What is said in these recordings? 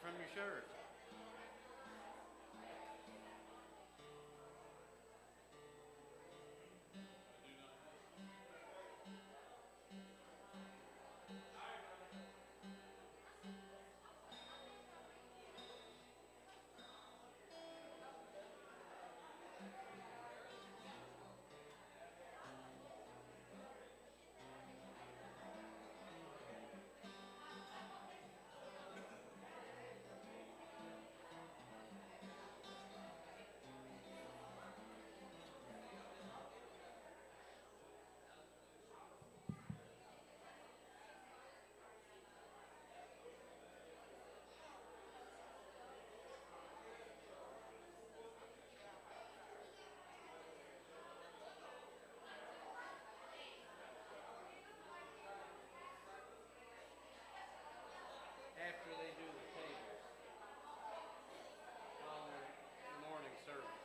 from your shirt. After they do the tables, following the morning service.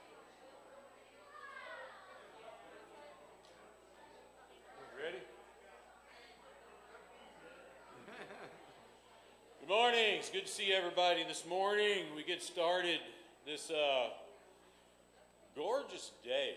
Ready? Good morning. It's good to see everybody this morning. We get started this gorgeous day.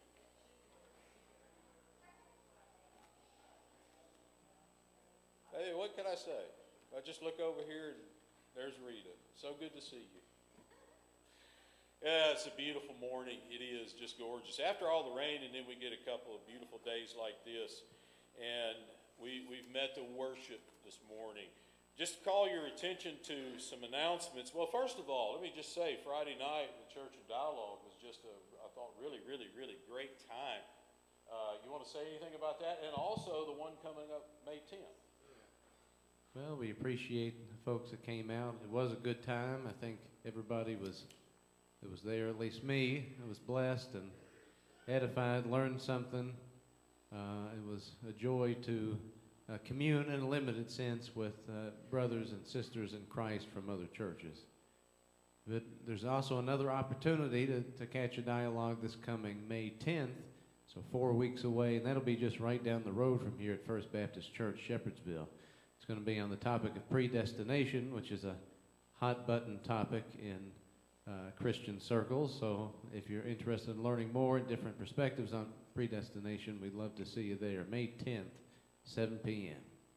Hey, what can I say? I just look over here and there's Rita. So good to see you. Yeah, it's a beautiful morning. It is just gorgeous. After all the rain, and then we get a couple of beautiful days like this, and we've met to worship this morning. Just to call your attention to some announcements. Well, first of all, let me just say, Friday night, the Church of Dialogue was just I thought, really, really, really great time. You want to say anything about that? And also the one coming up May 10th. Well, we appreciate the folks that came out. It was a good time. I think everybody was there, at least me. I was blessed and edified, learned something. It was a joy to commune in a limited sense with brothers and sisters in Christ from other churches. But there's also another opportunity to catch a dialogue this coming May 10th, so 4 weeks away, and that'll be just right down the road from here at First Baptist Church, Shepherdsville. It's going to be on the topic of predestination, which is a hot-button topic in Christian circles. So if you're interested in learning more and different perspectives on predestination, we'd love to see you there. May 10th, 7 p.m.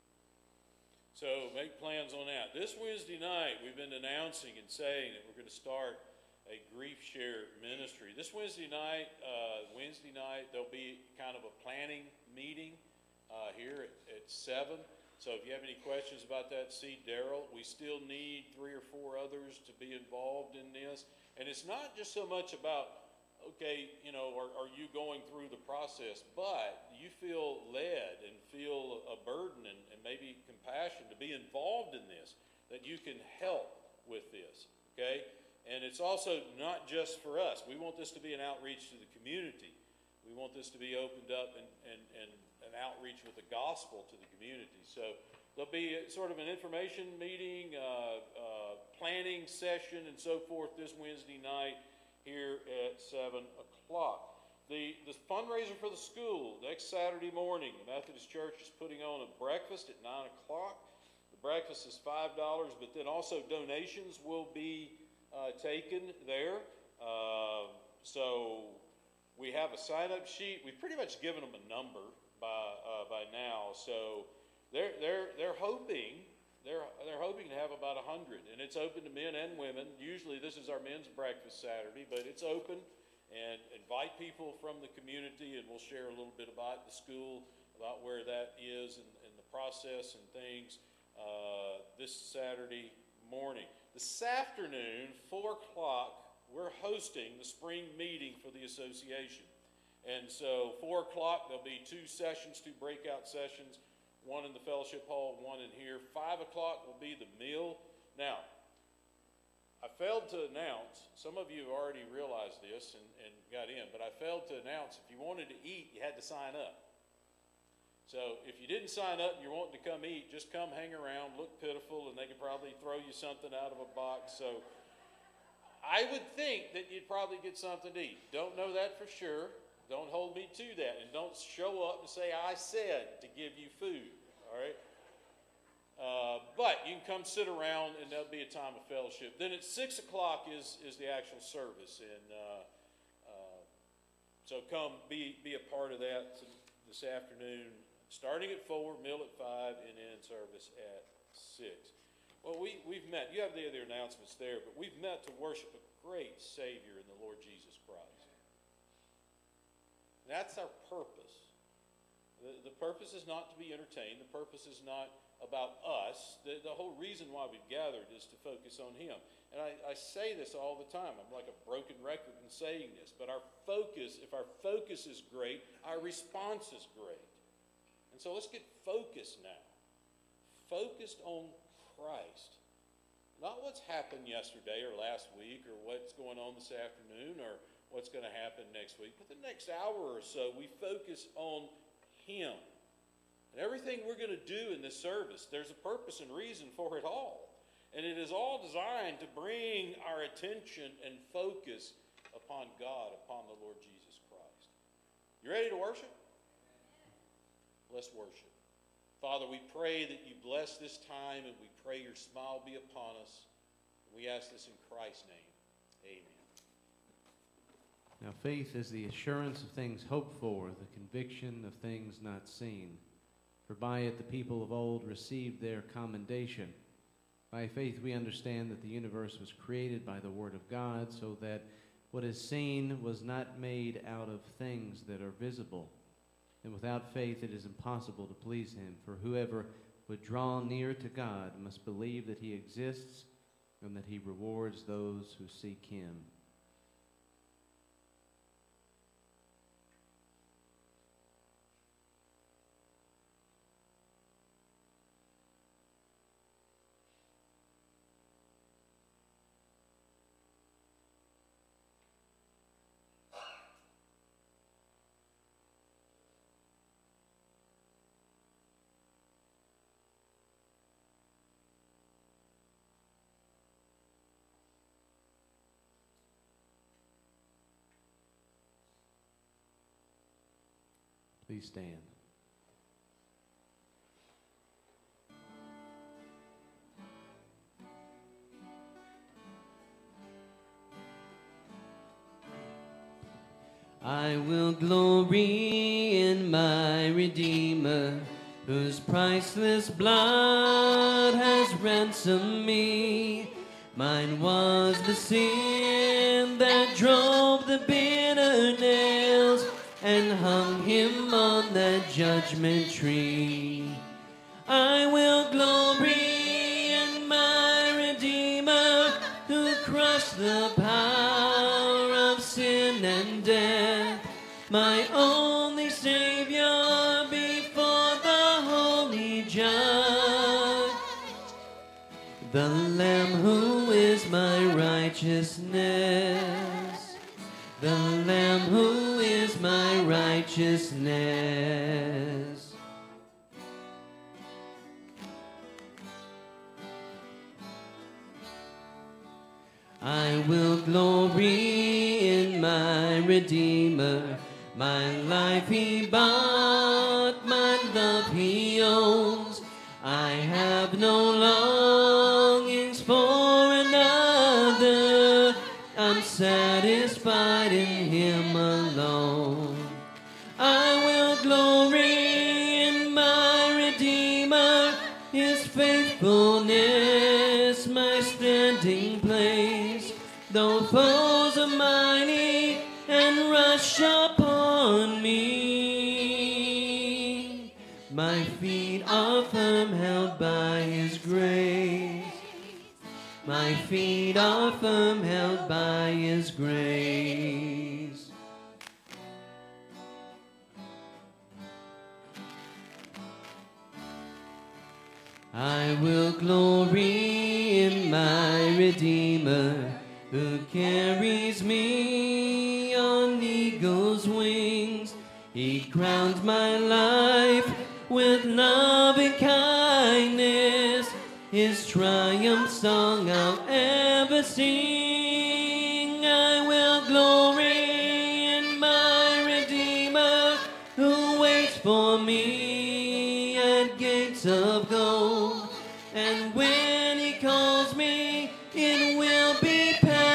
So make plans on that. This Wednesday night, we've been announcing and saying that we're going to start a grief share ministry. This Wednesday night, there'll be kind of a planning meeting here at 7. So if you have any questions about that, see Daryl. We still need 3 or 4 others to be involved in this. And it's not just so much about, okay, are you going through the process, but you feel led and feel a burden and maybe compassion to be involved in this, that you can help with this, okay? And it's also not just for us. We want this to be an outreach to the community. We want this to be opened up and an outreach with the gospel to the community. So there'll be sort of an information meeting, planning session, and so forth this Wednesday night here at 7 o'clock. The fundraiser for the school, next Saturday morning, the Methodist Church is putting on a breakfast at 9 o'clock. The breakfast is $5, but then also donations will be taken there. So we have a sign-up sheet. We've pretty much given them a number by now. So they're hoping to have about 100, and it's open to men and women. Usually this is our men's breakfast Saturday, but it's open, and invite people from the community, and we'll share a little bit about the school, about where that is and the process and things this Saturday morning. This afternoon, 4 o'clock, we're hosting the spring meeting for the association. And so 4 o'clock, there'll be 2 sessions, 2 breakout sessions, one in the fellowship hall, one in here. 5 o'clock will be the meal. Now, I failed to announce, some of you have already realized this and got in, but I failed to announce if you wanted to eat, you had to sign up. So if you didn't sign up and you're wanting to come eat, just come hang around, look pitiful, and they could probably throw you something out of a box. So I would think that you'd probably get something to eat. Don't know that for sure. Don't hold me to that, and don't show up and say, I said to give you food, all right? But you can come sit around, and there'll be a time of fellowship. Then at 6 o'clock is the actual service, and so come be a part of that this afternoon, starting at 4, meal at 5, and then service at 6. Well, we've met. You have the other announcements there, but we've met to worship a great Savior in the Lord Jesus Christ. That's our purpose. The purpose is not to be entertained. The purpose is not about us. The whole reason why we've gathered is to focus on Him. And I say this all the time. I'm like a broken record in saying this. But our focus, if our focus is great, our response is great. And so let's get focused now. Focused on Christ. Not what's happened yesterday or last week or what's going on this afternoon or what's going to happen next week. But the next hour or so, we focus on Him. And everything we're going to do in this service, there's a purpose and reason for it all. And it is all designed to bring our attention and focus upon God, upon the Lord Jesus Christ. You ready to worship? Let's worship. Father, we pray that you bless this time, and we pray your smile be upon us. We ask this in Christ's name. Amen. Now, faith is the assurance of things hoped for, the conviction of things not seen. For by it the people of old received their commendation. By faith we understand that the universe was created by the Word of God, so that what is seen was not made out of things that are visible. And without faith it is impossible to please Him. For whoever would draw near to God must believe that He exists and that He rewards those who seek Him. Please stand. I will glory in my Redeemer, whose priceless blood has ransomed me. Mine was the sin that drove the bitter nails and hung him on that judgment tree. I will glory in my Redeemer, who crushed the power of sin and death, my only Savior before the holy judge. The Lamb who is my righteousness, the Lamb who is my righteousness. I will glory in my Redeemer. My life he bought, my love he owns. I have no longings for another. I'm satisfied in him alone. I will glory in my Redeemer, his faithfulness, my standing place. Though foes are mighty and rush upon me, my feet are firm, held by his grace. My feet are firm, held by his grace. I will glory in my Redeemer, who carries me on eagle's wings. He crowns my life with love and kindness. His triumph song I'll ever sing. I will glory in my Redeemer, who waits for me at gates of gold. And when he calls me, it will be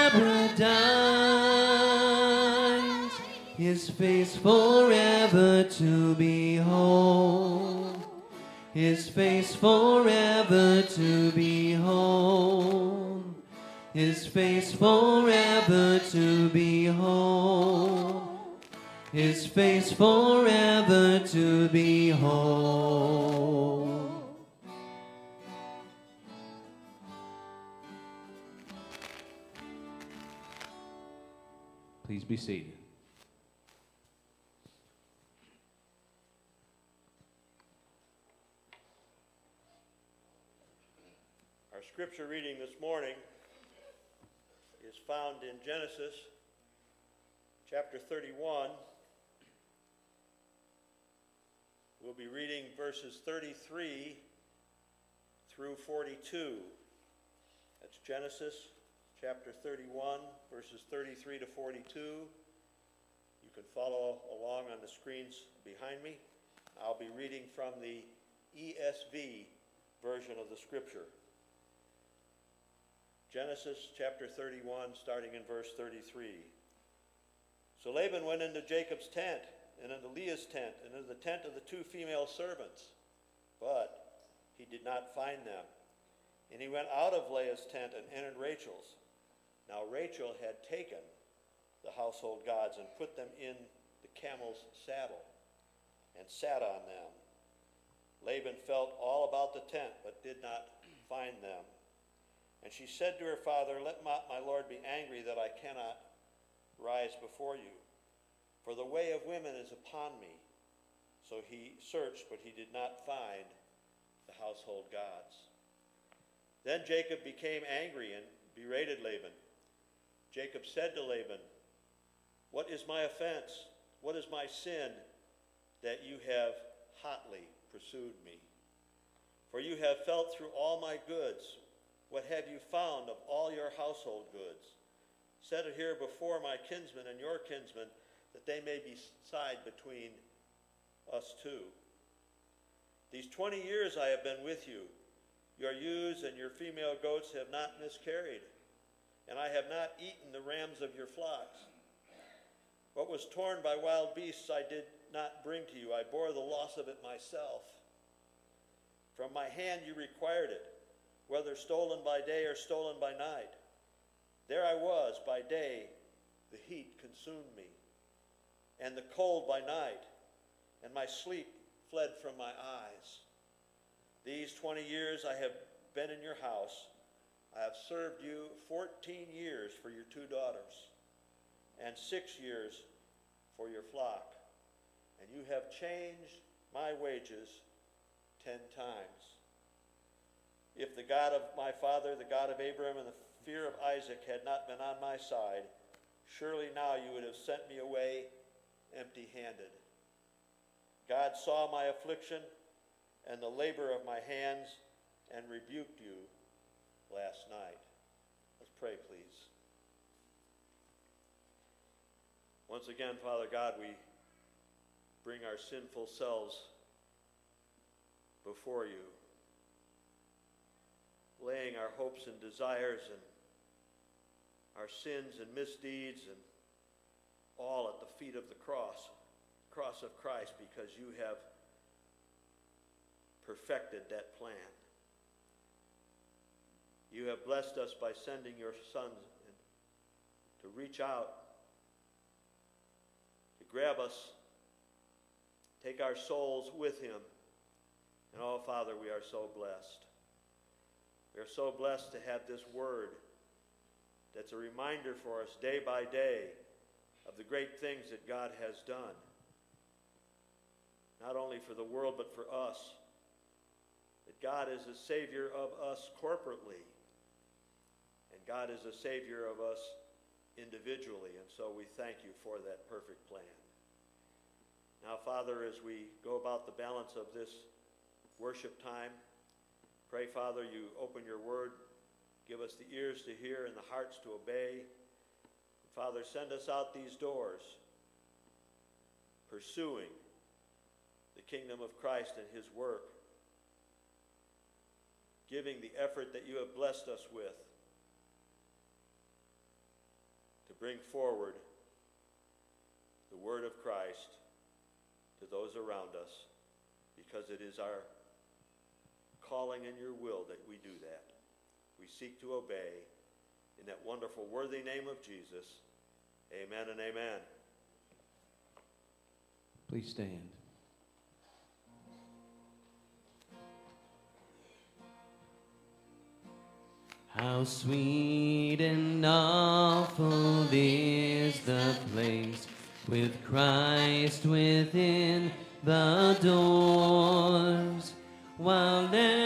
paradise. His face forever to behold. His face forever to behold. His face forever to behold. His face forever to behold. Please be seated. Our scripture reading this morning is found in Genesis chapter 31. We'll be reading verses 33 through 42. That's Genesis chapter 31, verses 33 to 42. You can follow along on the screens behind me. I'll be reading from the ESV version of the scripture. Genesis chapter 31, starting in verse 33. So Laban went into Jacob's tent, and into Leah's tent, and into the tent of the two female servants, but he did not find them. And he went out of Leah's tent and entered Rachel's. Now Rachel had taken the household gods and put them in the camel's saddle and sat on them. Laban felt all about the tent, but did not find them. And she said to her father, "Let not my lord be angry that I cannot rise before you, for the way of women is upon me." So he searched, but he did not find the household gods. Then Jacob became angry and berated Laban. Jacob said to Laban, "What is my offense? What is my sin that you have hotly pursued me? For you have felt through all my goods. What have you found of all your household goods? Set it here before my kinsmen and your kinsmen, that they may decide between us two. These 20 years I have been with you. Your ewes and your female goats have not miscarried, and I have not eaten the rams of your flocks. What was torn by wild beasts I did not bring to you. I bore the loss of it myself. From my hand you required it, whether stolen by day or stolen by night. There I was by day, the heat consumed me, and the cold by night, and my sleep fled from my eyes. These 20 years I have been in your house. I have served you 14 years for your 2 daughters, and 6 years for your flock, and you have changed my wages 10 times. If the God of my father, the God of Abraham, and the fear of Isaac had not been on my side, surely now you would have sent me away empty-handed. God saw my affliction and the labor of my hands and rebuked you last night." Let's pray, please. Once again, Father God, we bring our sinful selves before you, laying our hopes and desires and our sins and misdeeds and all at the feet of the cross of Christ, because you have perfected that plan. You have blessed us by sending your Son to reach out, to grab us, take our souls with him. And oh, Father, we are so blessed. We are so blessed to have this word that's a reminder for us day by day of the great things that God has done, not only for the world but for us, that God is a Savior of us corporately, and God is a Savior of us individually, and so we thank you for that perfect plan. Now, Father, as we go about the balance of this worship time, pray, Father, you open your word, give us the ears to hear and the hearts to obey. Father, send us out these doors, pursuing the kingdom of Christ and his work, giving the effort that you have blessed us with to bring forward the word of Christ to those around us, because it is our calling and your will that we do that. We seek to obey. In that wonderful, worthy name of Jesus, amen and amen. Please stand. How sweet and awful is the place with Christ within the doors, while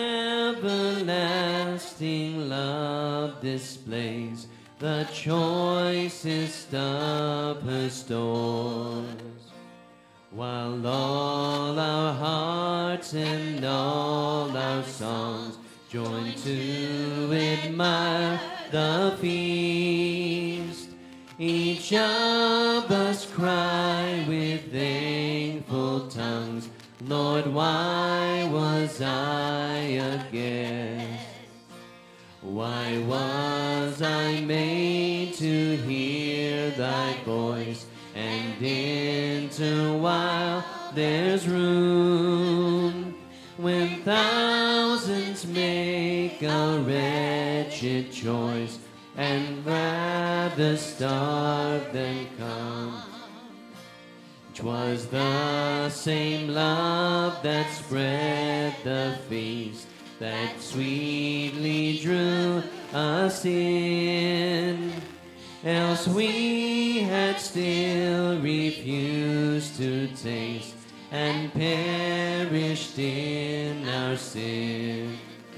everlasting love displays the choicest of her stores. While all our hearts and all our songs join to admire the feast, each of us cry with thankful tongues, Lord, why was I a guest? Why was I made to hear thy voice and enter while there's room, when thousands make a wretched choice and rather starve than come? 'Twas the same love that spread the feast, that sweetly drew us in, else we had still refused to taste and perished in our sin.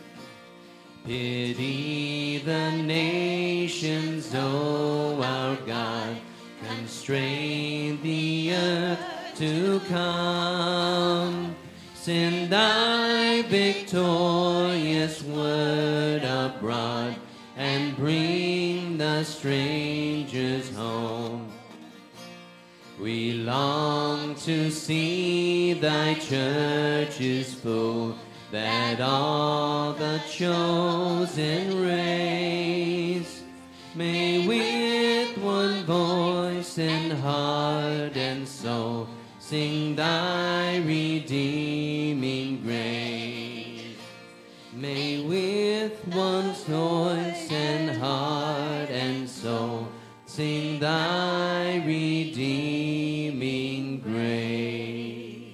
Pity the nations, O our God, constrain the earth to come. Send thy victorious word abroad and bring the strangers home. We long to see thy churches full, that all the chosen race may with one voice and heart and soul sing thy redeeming grace. May with one voice and heart and soul sing thy redeeming grace.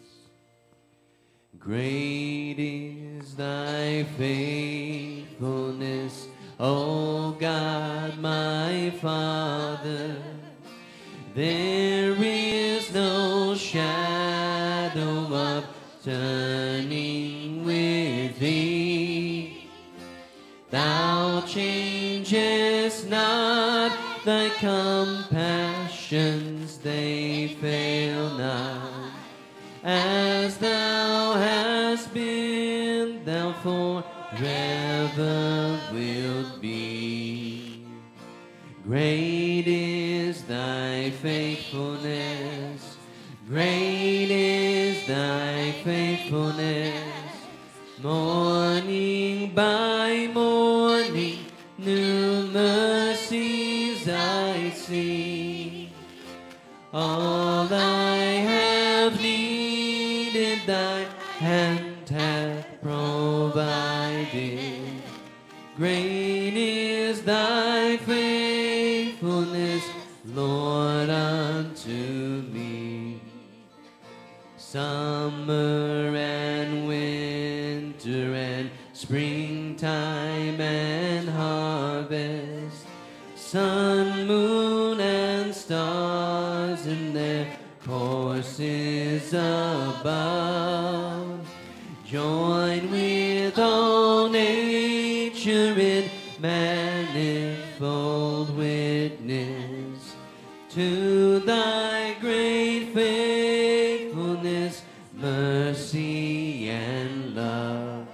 Great is thy faithfulness, O God my Father. There is no shadow of turning with thee. Thou changest not, thy compassions they fail not. As thou hast been, thou forever wilt be. Great is thy faithfulness, great is thy faithfulness. Morning by morning, new mercies I see. All I have needed, thy hand hath provided. Great is thy faithfulness, Lord, unto me. Summer and winter and springtime and harvest, sun, moon, and stars in their courses above, join with all nature in manifold witness to thy great faithfulness, mercy, and love.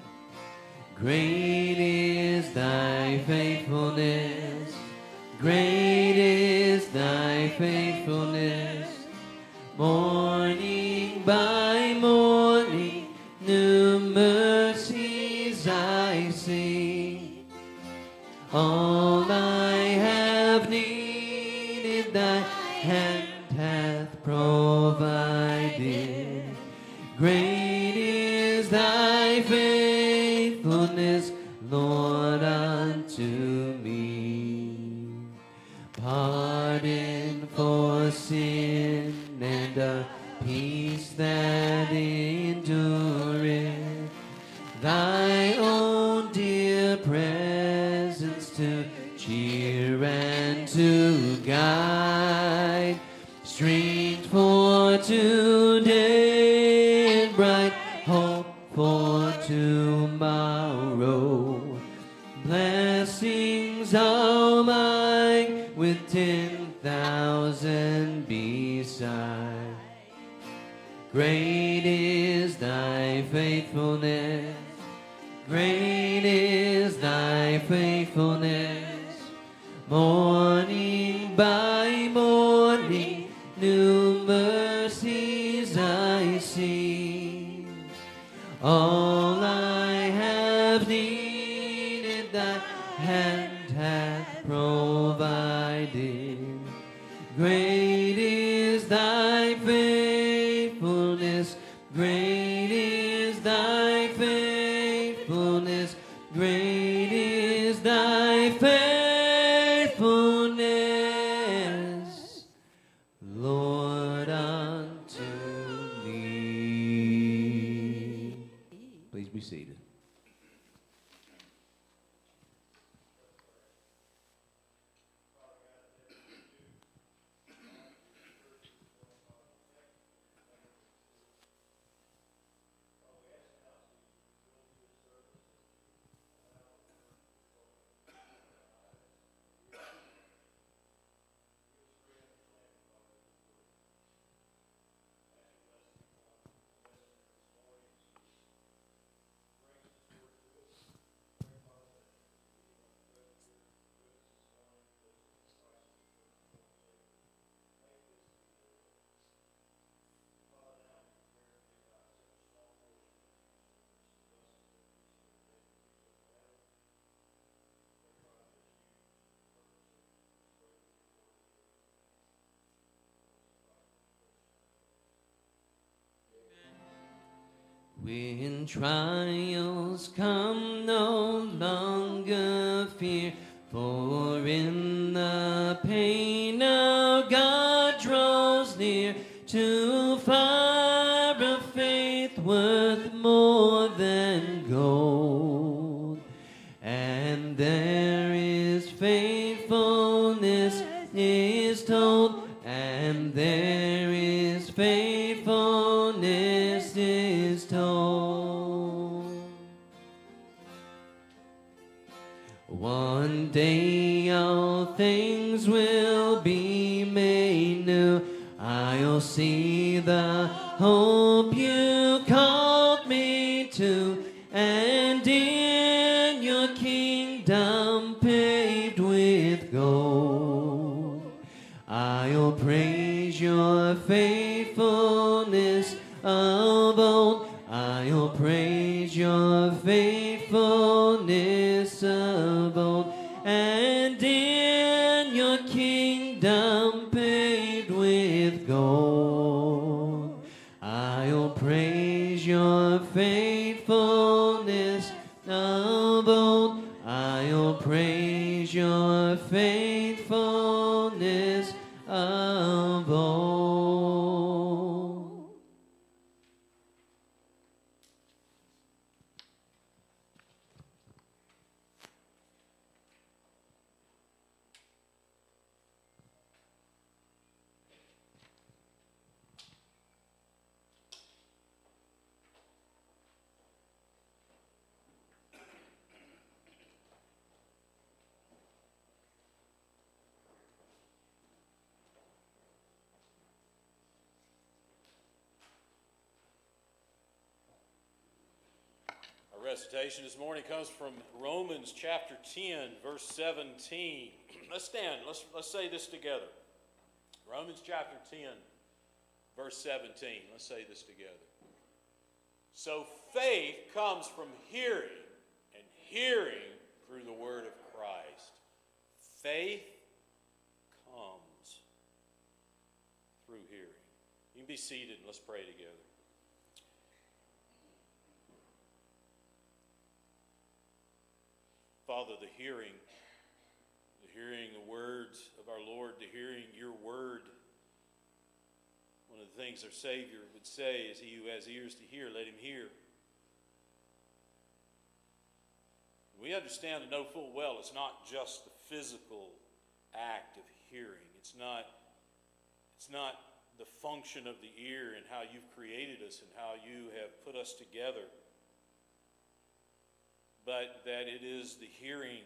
Great is thy faithfulness, great is thy faithfulness. Morning by morning, new mercies I All I have needed, thy hand hath provided. Great is thy faithfulness, Lord, unto me. Pardon for sin and a peace that endureth. Thy own dear presence to cheer and to guide. Strength for today and bright hope for tomorrow. Blessings are mine with 10,000 beside. Great is thy faithfulness. Great is thy faithfulness. Morning by morning, new mercies I see. All I have needed, thy hand hath provided. Great is thy faithfulness. Great is thy faithfulness. Great is thy faithfulness, Lord, unto me. Please be seated. When trials come, no longer fear, for in the pain of God draws near to fire of faith worth more than gold. And there is faithfulness is told, and there is faithfulness is told. One day all things will be made new. I'll see the hope you called me to, and in your kingdom paved with gold. I'll praise your faithfulness of old. I'll praise your faithfulness of old. And in your kingdom paved with gold, I'll praise your faithfulness of old. I'll praise your faithfulness of old. Our recitation this morning comes from Romans chapter 10, verse 17. Let's stand. Let's say this together. Romans chapter 10, verse 17. Let's say this together. So faith comes from hearing, and hearing through the word of Christ. Christ. Faith comes through hearing. You can be seated and let's pray together. Father, the hearing the words of our Lord, the hearing your word. One of the things our Savior would say is, he who has ears to hear, let him hear. We understand and know full well it's not just the physical act of hearing. It's not the function of the ear and how you've created us and how you have put us together, but that it is the hearing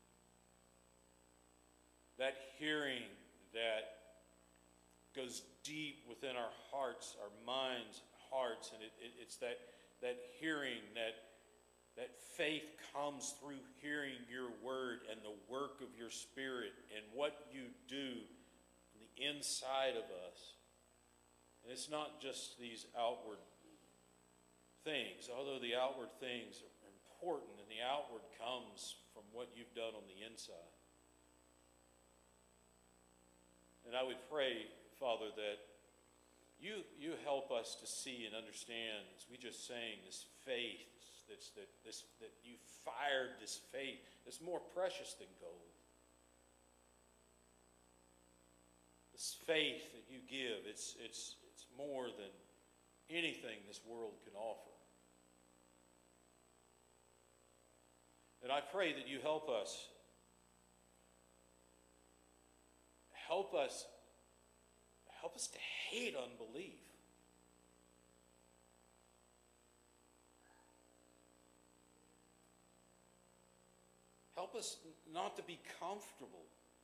that goes deep within our hearts, our minds, hearts, and it's that hearing that faith comes through hearing your word and the work of your Spirit and what you do on the inside of us. And it's not just these outward things, although the outward things are important, and the outward comes from what you've done on the inside. And I would pray, Father, that you help us to see and understand, as we just sang, this faith, that you fired this faith that's more precious than gold. This faith that you give, it's more than anything this world can offer. And I pray that you help us to hate unbelief. Help us not to be comfortable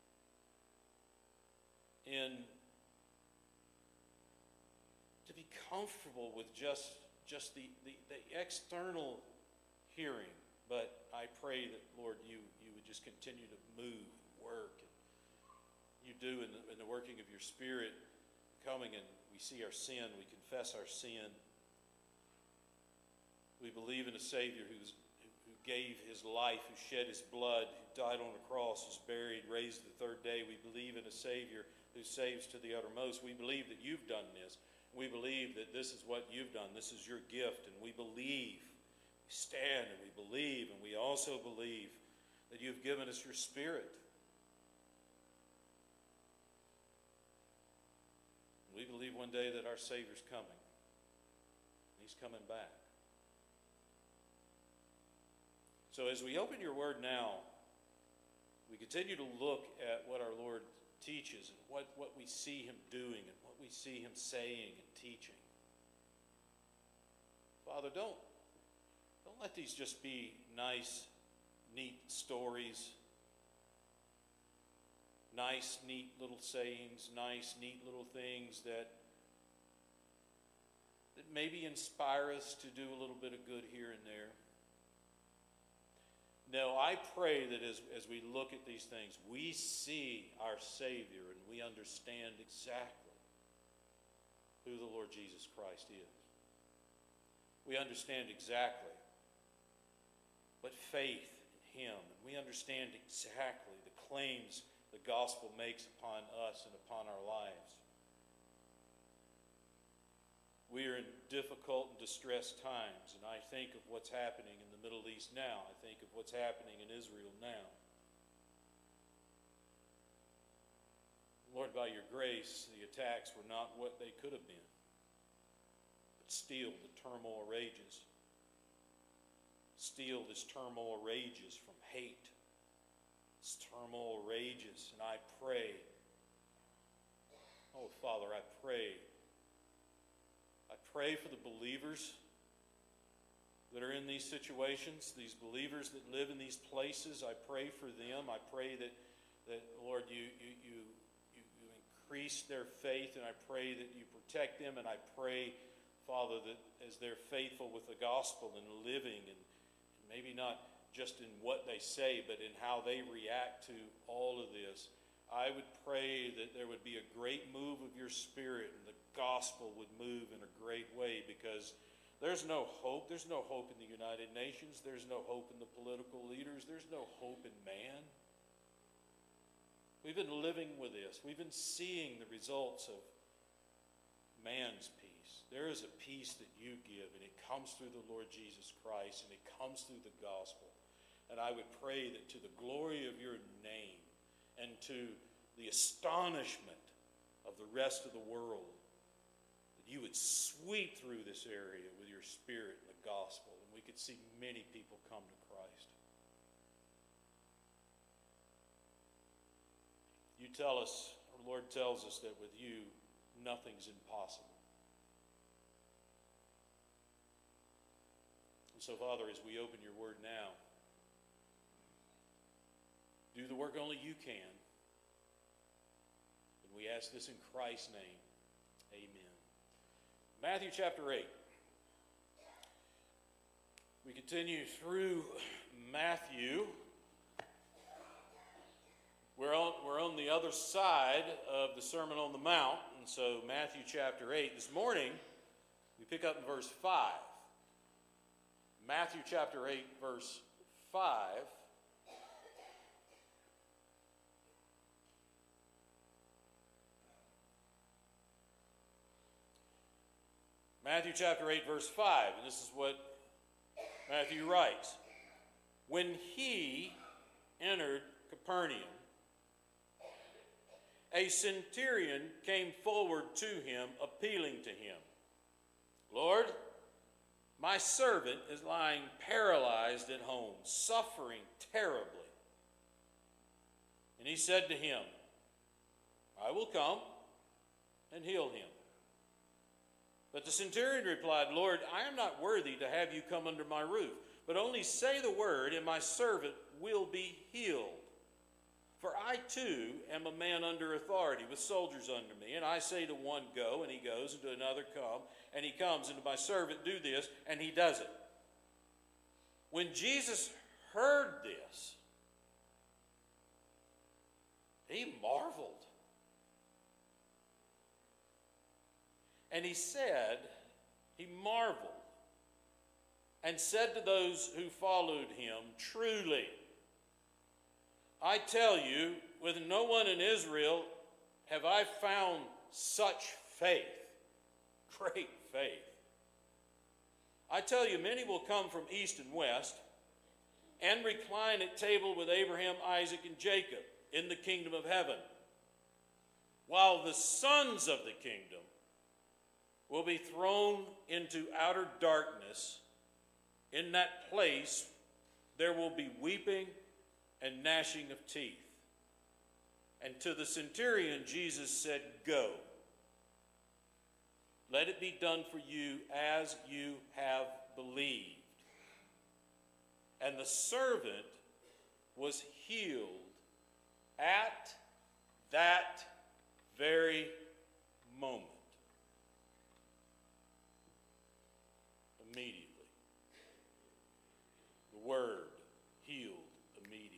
with just the external hearing. But I pray that, Lord, you would just continue to move and work. And you do in the working of your Spirit, coming, and we see our sin, we confess our sin. We believe in a Savior who gave his life, who shed his blood, who died on a cross, was buried, raised the third day. We believe in a Savior who saves to the uttermost. We believe that you've done this. We believe that this is what you've done. This is your gift, and we believe. We stand and we believe, and we also believe that you've given us your Spirit. We believe one day that our Savior's coming. He's coming back. So as we open your word now, we continue to look at what our Lord teaches and what we see him doing and what we see him saying and teaching. Father, don't let these just be nice, neat stories, nice, neat little sayings, nice, neat little things that maybe inspire us to do a little bit of good here and there. No, I pray that as we look at these things, we see our Savior and we understand exactly who the Lord Jesus Christ is. We understand exactly what faith in him, and we understand exactly the claims the gospel makes upon us and upon our lives. We are in difficult and distressed times, and I think of what's happening in the Middle East now. I think of what's happening in Israel now. Lord, by your grace, the attacks were not what they could have been. But still, the turmoil rages. Still, this turmoil rages from hate. This turmoil rages, and I pray, oh, Father, I pray for the believers that are in these situations, these believers that live in these places. I pray for them. I pray that Lord, you increase their faith, and I pray that you protect them, and I pray, Father, that as they're faithful with the gospel and living, and maybe not just in what they say, but in how they react to all of this, I would pray that there would be a great move of your Spirit and the gospel would move in a great way, because there's no hope. There's no hope in the United Nations. There's no hope in the political leaders. There's no hope in man. We've been living with this. We've been seeing the results of man's peace. There is a peace that you give, and it comes through the Lord Jesus Christ, and it comes through the gospel. And I would pray that to the glory of your name and to the astonishment of the rest of the world, that you would sweep through this area with your Spirit and the gospel, and we could see many people come to Christ. You tell us, our Lord tells us that with you, nothing's impossible. And so, Father, as we open your word now, do the work only you can. And we ask this in Christ's name. Amen. Matthew chapter 8. We continue through Matthew. We're on the other side of the Sermon on the Mount, and so Matthew chapter 8. This morning, we pick up in verse 5. Matthew chapter 8, verse 5. Matthew chapter 8, verse 5, and this is what Matthew writes. When he entered Capernaum, a centurion came forward to him, appealing to him, Lord, my servant is lying paralyzed at home, suffering terribly. And he said to him, I will come and heal him. But the centurion replied, Lord, I am not worthy to have you come under my roof, but only say the word, and my servant will be healed. For I too am a man under authority, with soldiers under me. And I say to one, go, and he goes, and to another, come, and he comes, and to my servant, do this, and he does it. When Jesus heard this, he marveled. And he marveled, and said to those who followed him, truly, I tell you, with no one in Israel have I found such faith, great faith. I tell you, many will come from east and west and recline at table with Abraham, Isaac, and Jacob in the kingdom of heaven, while the sons of the kingdom will be thrown into outer darkness. In that place there will be weeping and gnashing of teeth. And to the centurion Jesus said, go. Let it be done for you as you have believed. And the servant was healed at that very moment. Immediately. The word healed immediately.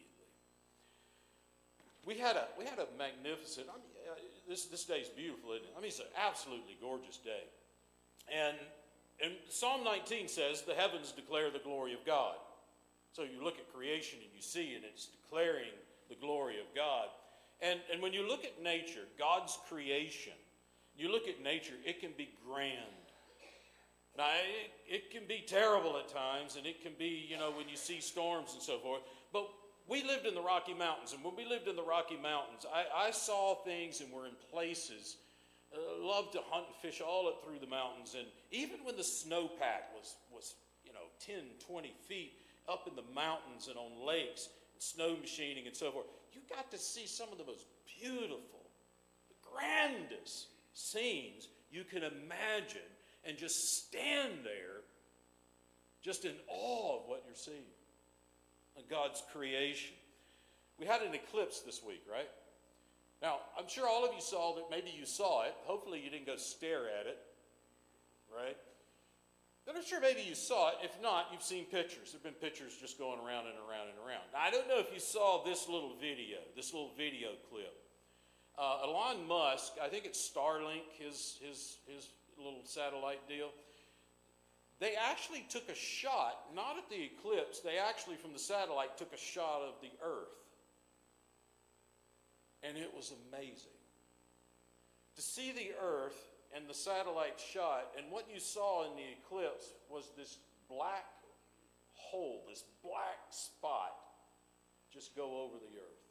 We had a magnificent, this day's beautiful, isn't it? I mean, it's an absolutely gorgeous day. And Psalm 19 says, the heavens declare the glory of God. So you look at creation and you see, and it's declaring the glory of God. And when you look at nature, God's creation, you look at nature, it can be grand. Now, it can be terrible at times, and it can be, when you see storms and so forth. But we lived in the Rocky Mountains, and when we lived in the Rocky Mountains, I saw things and were in places, loved to hunt and fish all up through the mountains. And even when the snowpack was 10, 20 feet up in the mountains and on lakes, and snow machining and so forth, you got to see some of the most beautiful, the grandest scenes you can imagine. And just stand there, just in awe of what you're seeing, of God's creation. We had an eclipse this week, right? Now, I'm sure all of you saw that. Maybe you saw it. Hopefully you didn't go stare at it, right? But I'm sure maybe you saw it. If not, you've seen pictures. There have been pictures just going around and around and around. Now, I don't know if you saw this little video clip. Elon Musk, I think it's Starlink, his little satellite deal. They actually took a shot, not at the eclipse, they actually from the satellite took a shot of the earth. and it was amazing. To see the earth and the satellite shot, and what you saw in the eclipse was this black hole, this black spot just go over the earth.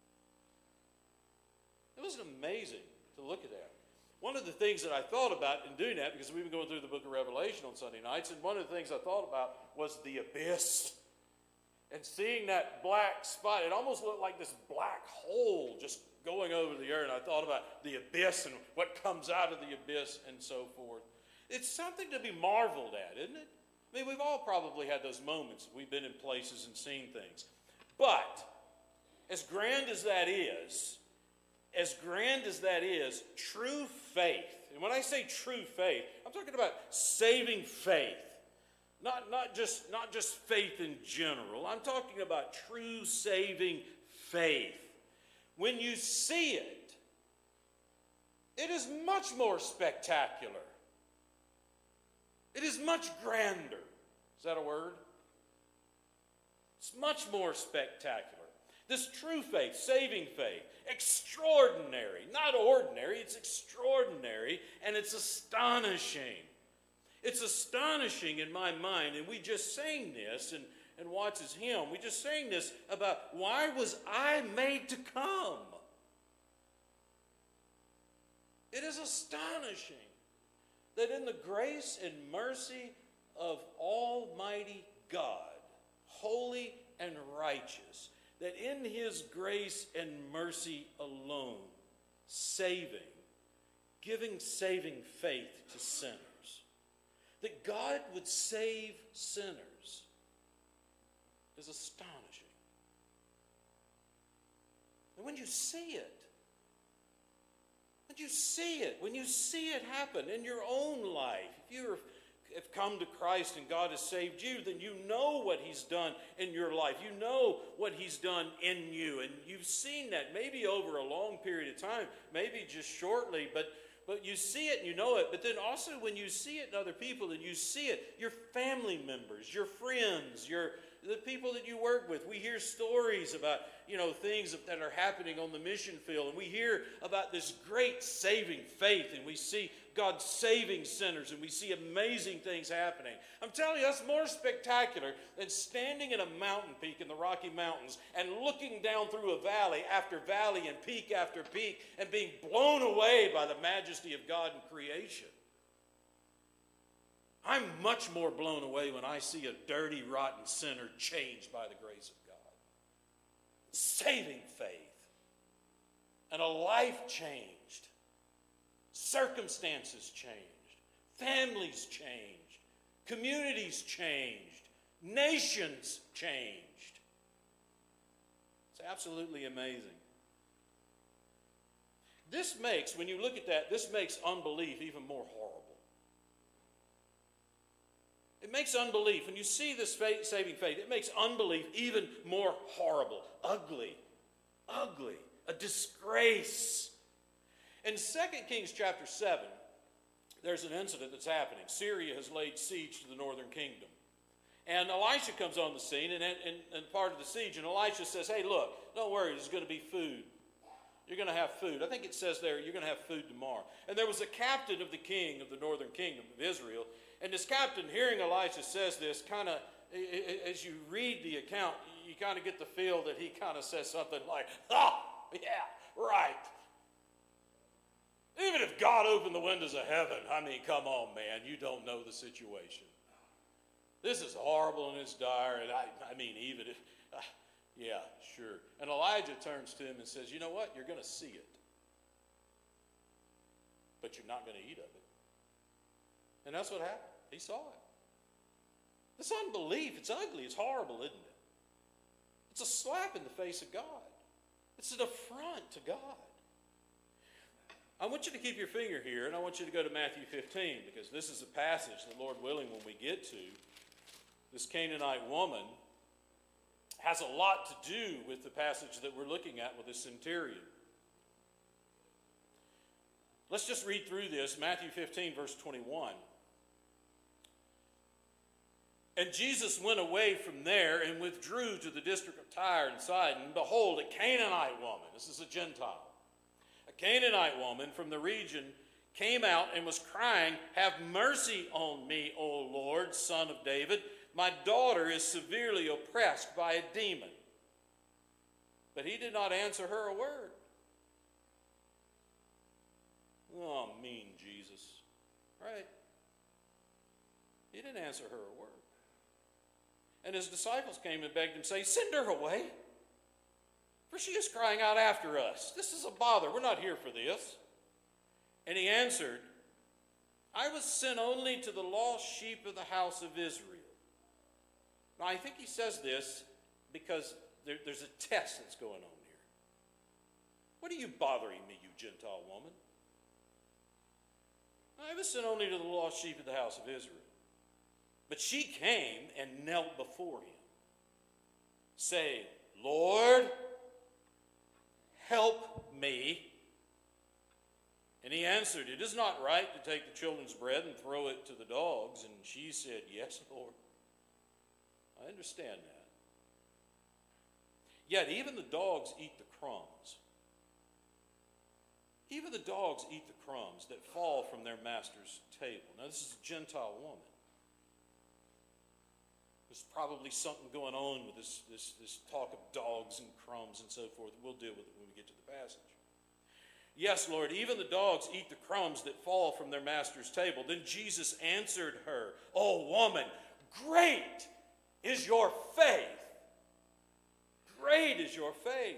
It was amazing to look at that. One of the things that I thought about in doing that, because we've been going through the book of Revelation on Sunday nights, and one of the things I thought about was the abyss. And seeing that black spot, it almost looked like this black hole just going over the earth. And I thought about the abyss and what comes out of the abyss and so forth. It's something to be marveled at, isn't it? I mean, we've all probably had those moments. We've been in places and seen things. But as grand as that is, true faith, and when I say true faith, I'm talking about saving faith. Not just faith in general. I'm talking about true saving faith. When you see it, it is much more spectacular. It is much grander. Is that a word? It's much more spectacular. This true faith, saving faith, extraordinary, not ordinary, it's extraordinary, and it's astonishing. It's astonishing in my mind, and we just sang this, and Watts' hymn, we just sang this about why was I made to come? It is astonishing that in the grace and mercy of Almighty God, holy and righteous, that in His grace and mercy alone, giving saving faith to sinners, that God would save sinners is astonishing. And when you see it, when you see it happen in your own life, if you have come to Christ and God has saved you, then you know what He's done in your life. You know what He's done in you. And you've seen that maybe over a long period of time, maybe just shortly, but you see it and you know it. But then also when you see it in other people and you see it, your family members, your friends, the people that you work with. We hear stories about, things that are happening on the mission field. And we hear about this great saving faith. And we see God saving sinners. And we see amazing things happening. I'm telling you, that's more spectacular than standing in a mountain peak in the Rocky Mountains and looking down through a valley after valley and peak after peak and being blown away by the majesty of God in creation. I'm much more blown away when I see a dirty, rotten sinner changed by the grace of God. Saving faith. And a life changed. Circumstances changed. Families changed. Communities changed. Nations changed. It's absolutely amazing. This makes, when you look at that, this makes unbelief even more horrible. It makes unbelief, when you see this saving faith, it makes unbelief even more horrible, ugly, a disgrace. In 2 Kings chapter 7, there's an incident that's happening. Syria has laid siege to the northern kingdom. And Elisha comes on the scene and part of the siege, and Elisha says, hey, look, don't worry, there's going to be food. You're going to have food. I think it says there, you're going to have food tomorrow. And there was a captain of the king of the northern kingdom of Israel. And this captain, hearing Elisha says this, kind of, as you read the account, you kind of get the feel that he kind of says something like, yeah, right. Even if God opened the windows of heaven, I mean, come on, man, you don't know the situation. This is horrible and it's dire, and I mean, even if, yeah, sure. And Elijah turns to him and says, you know what? You're going to see it. But you're not going to eat of it. And that's what happened. He saw it. This unbelief, it's ugly, it's horrible, isn't it? It's a slap in the face of God. It's an affront to God. I want you to keep your finger here, and I want you to go to Matthew 15, because this is a passage that, Lord willing, when we get to, this Canaanite woman has a lot to do with the passage that we're looking at with the centurion. Let's just read through this, Matthew 15, verse 21. And Jesus went away from there and withdrew to the district of Tyre and Sidon. And behold, a Canaanite woman, this is a Gentile, a Canaanite woman from the region came out and was crying, "Have mercy on me, O Lord, Son of David. My daughter is severely oppressed by a demon." But he did not answer her a word. Oh, mean Jesus. Right? He didn't answer her a word. And his disciples came and begged him, saying, "Send her away, for she is crying out after us. This is a bother. We're not here for this." And he answered, "I was sent only to the lost sheep of the house of Israel." Now, I think he says this because there's a test that's going on here. What are you bothering me, you Gentile woman? "I was sent only to the lost sheep of the house of Israel." But she came and knelt before him, saying, "Lord, help me." And he answered, "It is not right to take the children's bread and throw it to the dogs." And she said, "Yes, Lord, I understand that. Yet even the dogs eat the crumbs. Even the dogs eat the crumbs that fall from their master's table." Now, this is a Gentile woman. There's probably something going on with this talk of dogs and crumbs and so forth. We'll deal with it when we get to the passage. "Yes, Lord, even the dogs eat the crumbs that fall from their master's table." Then Jesus answered her, "Oh, woman, great is your faith. Great is your faith.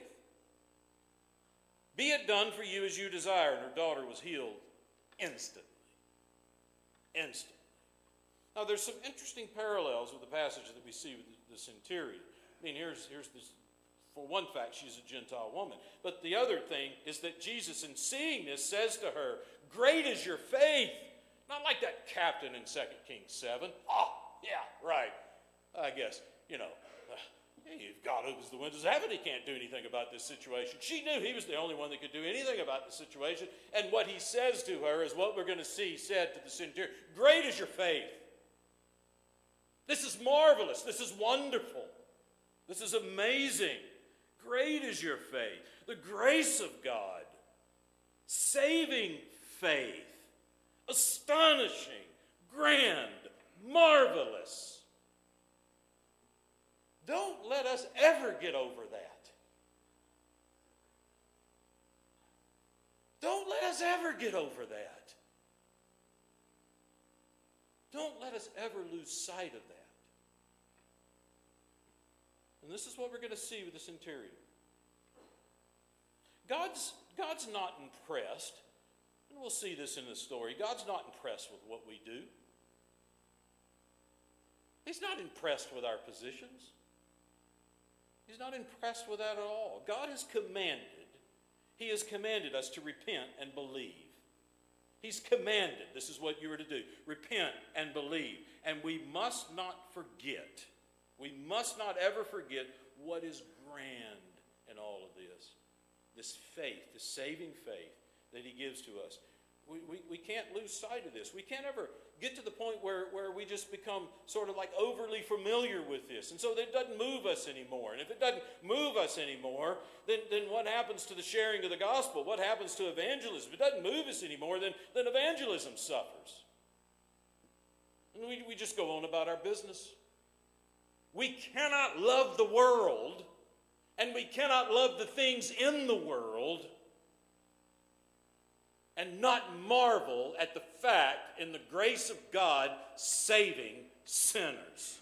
Be it done for you as you desire." And her daughter was healed instantly. Instantly. Now, there's some interesting parallels with the passage that we see with the centurion. I mean, here's this. For one fact, she's a Gentile woman. But the other thing is that Jesus, in seeing this, says to her, "Great is your faith." Not like that captain in 2 Kings 7. "Oh, yeah, right. I guess, hey, if God opens the windows of heaven, he can't do anything about this situation." She knew he was the only one that could do anything about the situation. And what he says to her is what we're going to see said to the centurion. "Great is your faith. This is marvelous. This is wonderful. This is amazing. Great is your faith." The grace of God, saving faith, astonishing, grand, marvelous. Don't let us ever get over that. Don't let us ever get over that. Don't let us ever lose sight of that. And this is what we're going to see with the centurion. God's not impressed, and we'll see this in the story. God's not impressed with what we do. He's not impressed with our positions. He's not impressed with that at all. God has commanded. He has commanded us to repent and believe. He's commanded, this is what you are to do. Repent and believe. And we must not forget. We must not ever forget what is grand in all of this. This faith, this saving faith that he gives to us. We can't lose sight of this. We can't ever get to the point where we just become sort of like overly familiar with this. And so it doesn't move us anymore. And if it doesn't move us anymore, then what happens to the sharing of the gospel? What happens to evangelism? If it doesn't move us anymore, then evangelism suffers. And we just go on about our business. We cannot love the world, and we cannot love the things in the world, and not marvel at the fact in the grace of God saving sinners.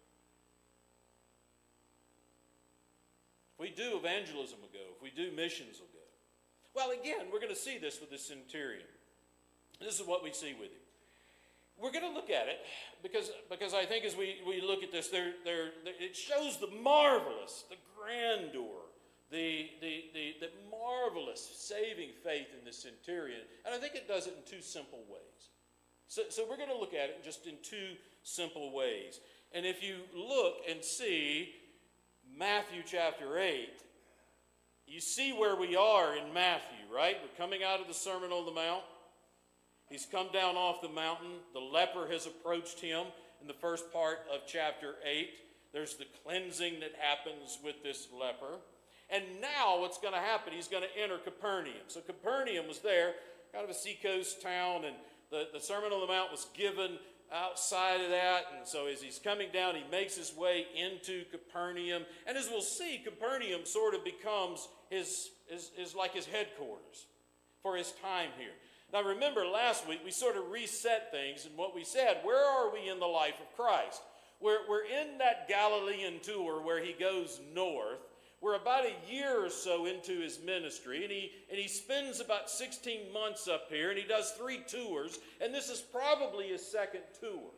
If we do evangelism, will go. If we do missions, will go. Well, again, we're going to see this with the centurion. This is what we see with him. We're going to look at it because I think as we look at this, it shows the marvelous, the grandeur, the marvelous saving faith in the centurion. And I think it does it in two simple ways. So we're going to look at it just in two simple ways. And if you look and see Matthew chapter 8, you see where we are in Matthew, right? We're coming out of the Sermon on the Mount. He's come down off the mountain. The leper has approached him. in the first part of chapter 8. There's the cleansing that happens with this leper. And now what's going to happen, he's going to enter Capernaum. So Capernaum was there, kind of a seacoast town, and the Sermon on the Mount was given outside of that. And so as he's coming down, he makes his way into Capernaum. And as we'll see, Capernaum sort of becomes his like his headquarters for his time here. Now remember, last week we sort of reset things, and what we said, where are we in the life of Christ? We're in that Galilean tour where he goes north. We're about a year or so into his ministry, and he spends about 16 months up here, and he does 3 tours, and this is probably his second tour.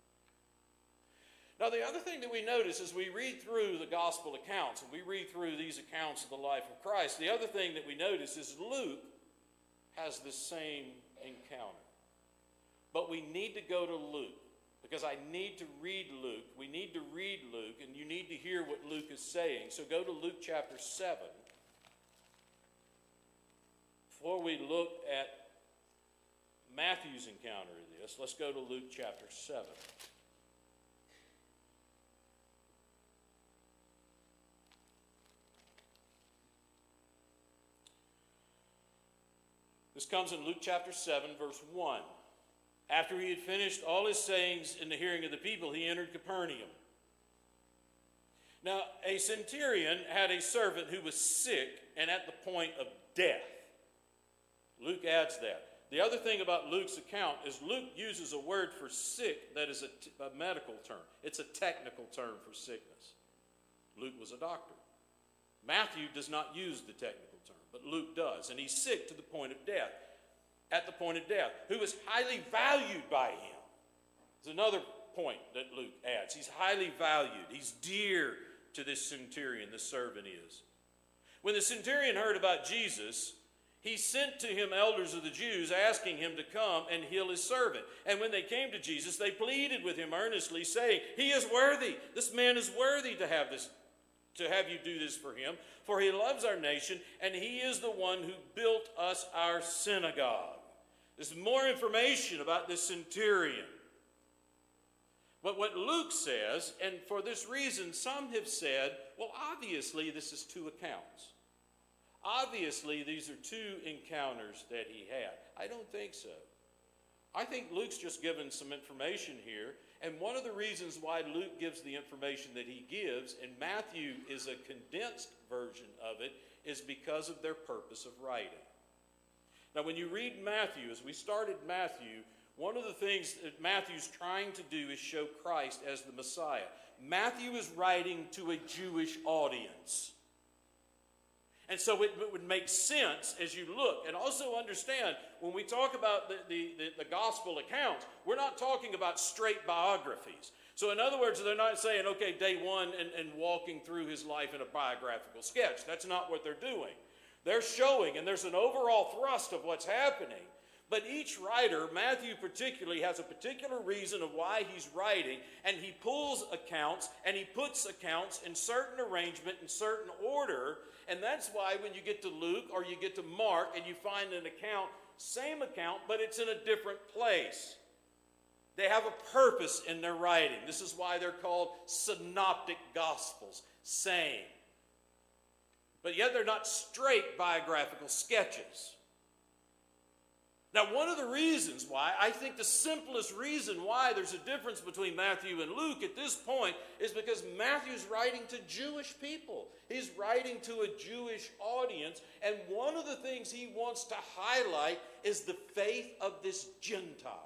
Now, the other thing that we notice as we read through the gospel accounts, and we read through these accounts of the life of Christ, the other thing that we notice is Luke has the same encounter. But we need to go to Luke, because I need to read Luke. We need to read Luke, and you need to hear what Luke is saying. So go to Luke chapter 7. Before we look at Matthew's encounter of this, let's go to Luke chapter 7. This comes in Luke chapter 7, verse 1. After he had finished all his sayings in the hearing of the people, he entered Capernaum. Now, a centurion had a servant who was sick and at the point of death. Luke adds that. The other thing about Luke's account is Luke uses a word for sick that is a medical term. It's a technical term for sickness. Luke was a doctor. Matthew does not use the technical term, but Luke does. And he's sick to the point of death. At the point of death, who was highly valued by him. There's another point that Luke adds. He's highly valued. He's dear to this centurion, this servant is. When the centurion heard about Jesus, he sent to him elders of the Jews, asking him to come and heal his servant. And when they came to Jesus, they pleaded with him earnestly, saying, "He is worthy. This man is worthy to have you do this for him, for he loves our nation, and he is the one who built us our synagogue." There's more information about this centurion. But what Luke says, and for this reason some have said, well, obviously this is 2 accounts. Obviously these are 2 encounters that he had. I don't think so. I think Luke's just given some information here, and one of the reasons why Luke gives the information that he gives, and Matthew is a condensed version of it, is because of their purpose of writing. Now, when you read Matthew, as we started Matthew, one of the things that Matthew's trying to do is show Christ as the Messiah. Matthew is writing to a Jewish audience. And so it would make sense as you look. And also understand, when we talk about the gospel accounts, we're not talking about straight biographies. So in other words, they're not saying, okay, day 1 and walking through his life in a biographical sketch. That's not what they're doing. They're showing, and there's an overall thrust of what's happening. But each writer, Matthew particularly, has a particular reason of why he's writing, and he pulls accounts, and he puts accounts in certain arrangement, in certain order, and that's why when you get to Luke or you get to Mark and you find an account, same account, but it's in a different place. They have a purpose in their writing. This is why they're called synoptic gospels, same. But yet they're not straight biographical sketches. Now, one of the reasons why, I think the simplest reason why there's a difference between Matthew and Luke at this point is because Matthew's writing to Jewish people. He's writing to a Jewish audience, and one of the things he wants to highlight is the faith of this Gentile.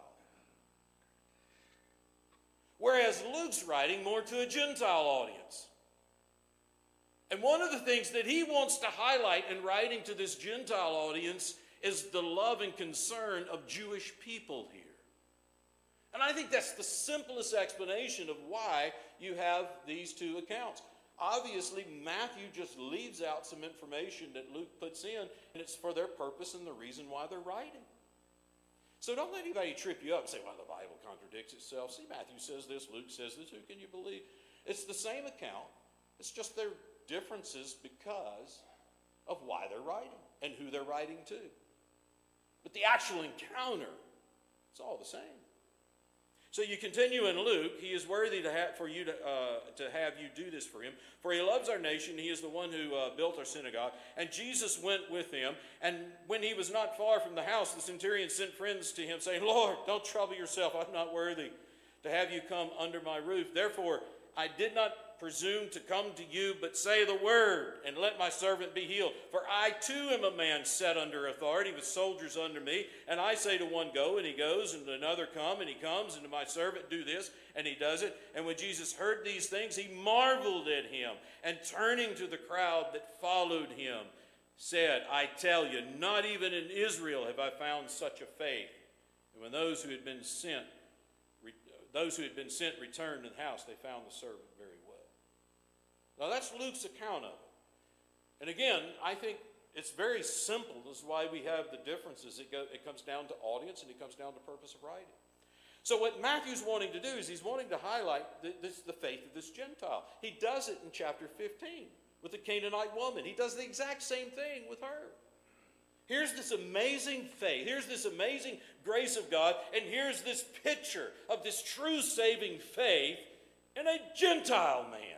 Whereas Luke's writing more to a Gentile audience. And one of the things that he wants to highlight in writing to this Gentile audience is the love and concern of Jewish people here. And I think that's the simplest explanation of why you have these 2 accounts. Obviously, Matthew just leaves out some information that Luke puts in, and it's for their purpose and the reason why they're writing. So don't let anybody trip you up and say, well, the Bible contradicts itself. See, Matthew says this, Luke says this, who can you believe? It's the same account. It's just their differences because of why they're writing and who they're writing to. But the actual encounter, it's all the same. So you continue in Luke, he is worthy to have you do this for him. For he loves our nation. He is the one who built our synagogue. And Jesus went with him. And when he was not far from the house, the centurion sent friends to him, saying, Lord, don't trouble yourself. I'm not worthy to have you come under my roof. Therefore, I did not presume to come to you, but say the word, and let my servant be healed. For I too am a man set under authority, with soldiers under me. And I say to one, go, and he goes, and to another, come, and he comes, and to my servant, do this, and he does it. And when Jesus heard these things, he marveled at him, and turning to the crowd that followed him, said, I tell you, not even in Israel have I found such a faith. And when those who had been sent returned to the house, they found the servant very well. Now that's Luke's account of it. And again, I think it's very simple. This is why we have the differences. It comes down to audience and it comes down to purpose of writing. So what Matthew's wanting to do is he's wanting to highlight the faith of this Gentile. He does it in chapter 15 with the Canaanite woman. He does the exact same thing with her. Here's this amazing faith. Here's this amazing grace of God. And here's this picture of this true saving faith in a Gentile man.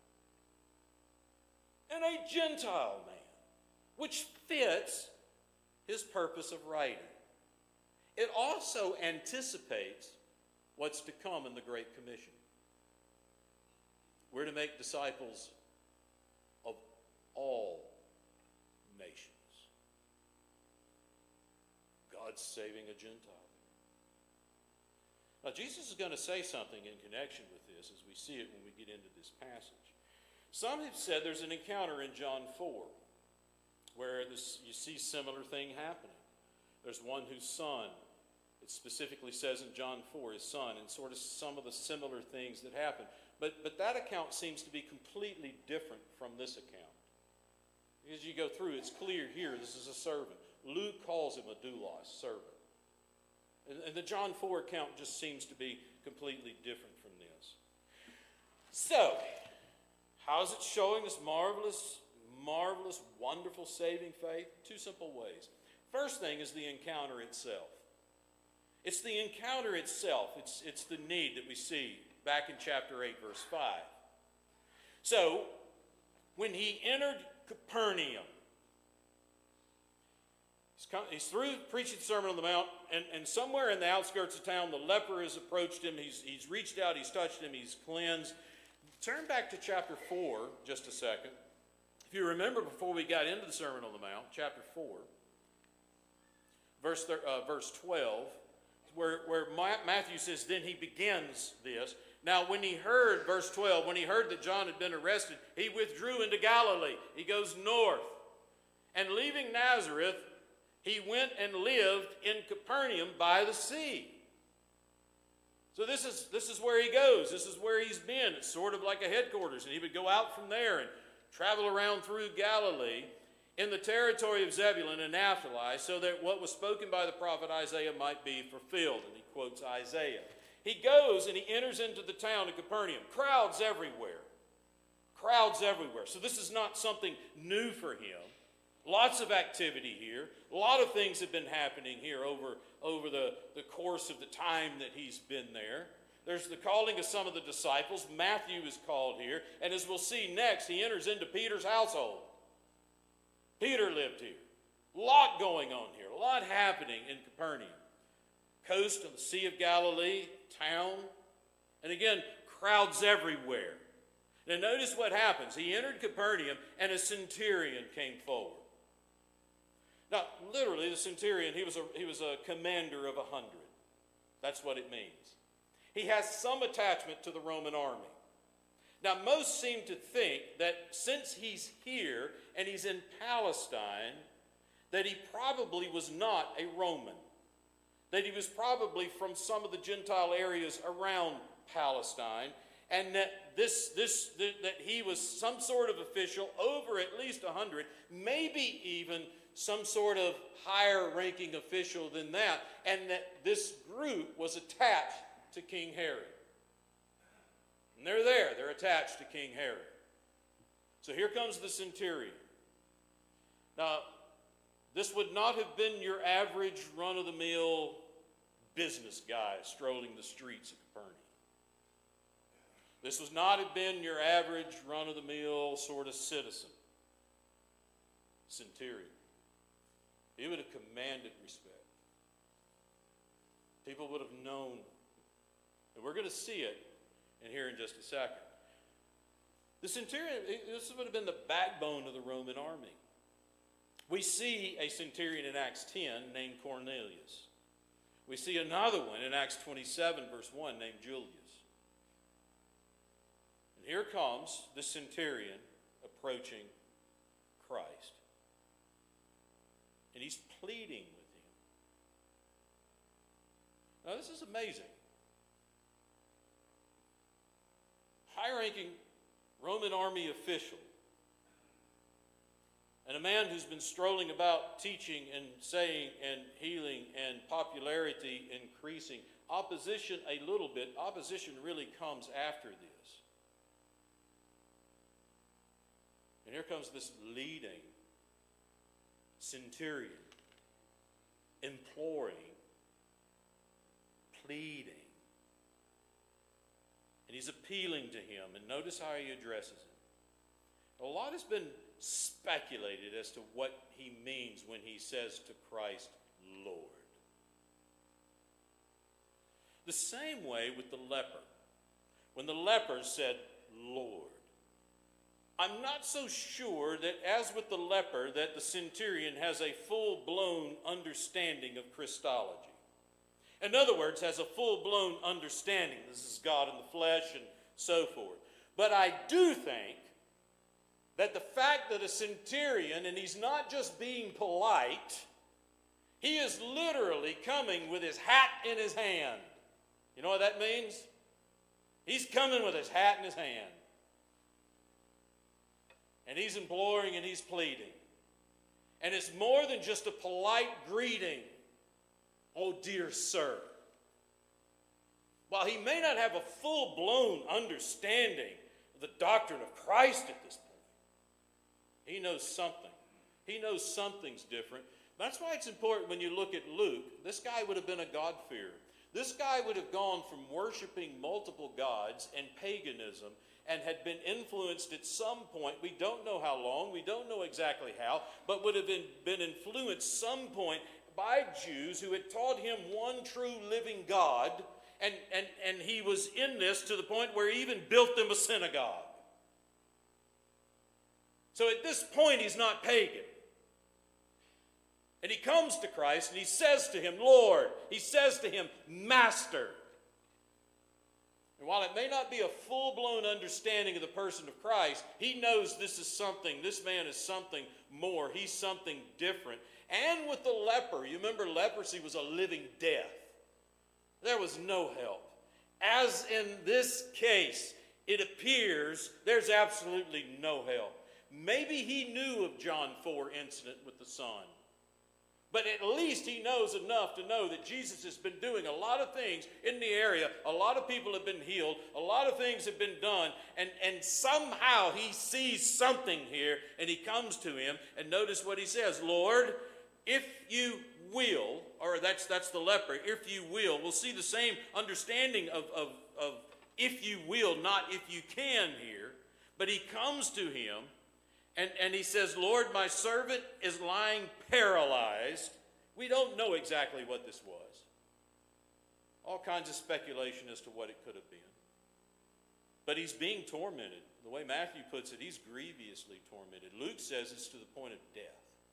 In a Gentile man. Which fits his purpose of writing. It also anticipates what's to come in the Great Commission. We're to make disciples of all nations. God's saving a Gentile. Now, Jesus is going to say something in connection with this as we see it when we get into this passage. Some have said there's an encounter in John 4 where you see similar thing happening. There's one whose son, it specifically says in John 4, his son, and sort of some of the similar things that happen. But that account seems to be completely different from this account. As you go through, it's clear here this is a servant. Luke calls him a doulos, servant. And the John 4 account just seems to be completely different from this. So, how is it showing this marvelous, wonderful saving faith? Two simple ways. First thing is the encounter itself. It's the encounter itself. It's the need that we see back in chapter 8, verse 5. So, when he entered Capernaum, he's through preaching the Sermon on the Mount, and somewhere in the outskirts of town, the leper has approached him. He's reached out, he's touched him, he's cleansed. Turn back to chapter 4 just a second. If you remember before we got into the Sermon on the Mount, chapter 4, verse 12, where Matthew says, then he begins this. Now when he heard, verse 12, when he heard that John had been arrested, he withdrew into Galilee. He goes north. And leaving Nazareth, he went and lived in Capernaum by the sea. So this is where he goes. This is where he's been. It's sort of like a headquarters. And he would go out from there and travel around through Galilee in the territory of Zebulun and Naphtali, so that what was spoken by the prophet Isaiah might be fulfilled. And he quotes Isaiah. He goes and he enters into the town of Capernaum. Crowds everywhere. Crowds everywhere. So this is not something new for him. Lots of activity here. A lot of things have been happening here over the course of the time that he's been there. There's the calling of some of the disciples. Matthew is called here. And as we'll see next, he enters into Peter's household. Peter lived here. A lot going on here. A lot happening in Capernaum. Coast of the Sea of Galilee, town. And again, crowds everywhere. Now notice what happens. He entered Capernaum and a centurion came forward. Now, literally, the centurion, he was a commander of 100. That's what it means. He has some attachment to the Roman army. Now, most seem to think that since he's here and he's in Palestine, that he probably was not a Roman. That he was probably from some of the Gentile areas around Palestine, and that that he was some sort of official over at least 100, maybe even some sort of higher ranking official than that, and that this group was attached to King Herod. And they're there. They're attached to King Herod. So here comes the centurion. Now, this would not have been your average run-of-the-mill business guy strolling the streets of Capernaum. This was not have been your average run-of-the-mill sort of citizen. Centurion. He would have commanded respect. People would have known. And we're going to see it in here in just a second. The centurion, this would have been the backbone of the Roman army. We see a centurion in Acts 10 named Cornelius. We see another one in Acts 27, verse 1, named Julius. And here comes the centurion approaching Christ. And he's pleading with him. Now, this is amazing. High-ranking Roman army official, and a man who's been strolling about teaching and saying and healing and popularity increasing. Opposition a little bit. Opposition really comes after this. And here comes this leading centurion, imploring, pleading. And he's appealing to him. And notice how he addresses him. A lot has been speculated as to what he means when he says to Christ, Lord. The same way with the leper. When the leper said, Lord. I'm not so sure that, as with the leper, that the centurion has a full-blown understanding of Christology. In other words, has a full-blown understanding. This is God in the flesh and so forth. But I do think that the fact that a centurion, and he's not just being polite, he is literally coming with his hat in his hand. You know what that means? He's coming with his hat in his hand. And he's imploring and he's pleading. And it's more than just a polite greeting. Oh, dear sir. While he may not have a full-blown understanding of the doctrine of Christ at this point, he knows something. He knows something's different. That's why it's important when you look at Luke. This guy would have been a God-fearer. This guy would have gone from worshiping multiple gods and paganism and had been influenced at some point. We don't know how long. We don't know exactly how. But would have been influenced some point by Jews who had taught him one true living God. And he was in this to the point where he even built them a synagogue. So at this point, he's not pagan. And he comes to Christ and he says to him, Lord. He says to him, Master. And while it may not be a full-blown understanding of the person of Christ, he knows this is something, this man is something more. He's something different. And with the leper, you remember leprosy was a living death. There was no help. As in this case, it appears there's absolutely no help. Maybe he knew of John 4 incident with the son. But at least he knows enough to know that Jesus has been doing a lot of things in the area. A lot of people have been healed. A lot of things have been done. And somehow he sees something here and he comes to him. And notice what he says, Lord, if you will, or that's the leper, if you will. We'll see the same understanding of if you will, not if you can here. But he comes to him. And he says, Lord, my servant is lying paralyzed. We don't know exactly what this was. All kinds of speculation as to what it could have been. But he's being tormented. The way Matthew puts it, he's grievously tormented. Luke says it's to the point of death.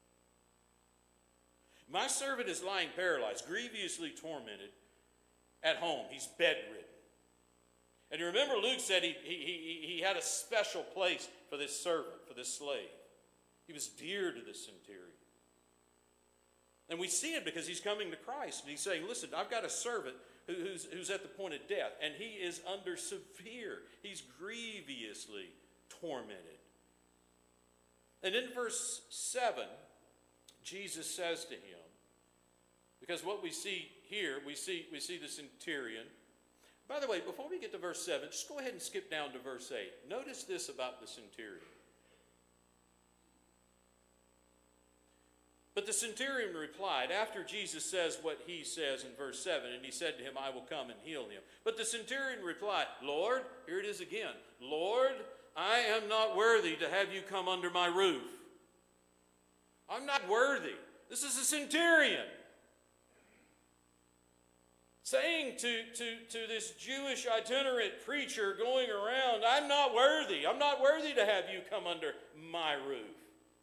My servant is lying paralyzed, grievously tormented at home. He's bedridden. And you remember Luke said he had a special place for this servant, for this slave. He was dear to the centurion. And we see it because he's coming to Christ. And he's saying, listen, I've got a servant who's at the point of death. And he is under severe, he's grievously tormented. And in verse 7, Jesus says to him, because what we see here, we see the centurion. By the way, before we get to verse 7, just go ahead and skip down to verse 8. Notice this about the centurion. But the centurion replied, after Jesus says what he says in verse 7, and he said to him, I will come and heal him. But the centurion replied, Lord, here it is again, Lord, I am not worthy to have you come under my roof. I'm not worthy. This is a centurion saying to this Jewish itinerant preacher going around, I'm not worthy. I'm not worthy to have you come under my roof.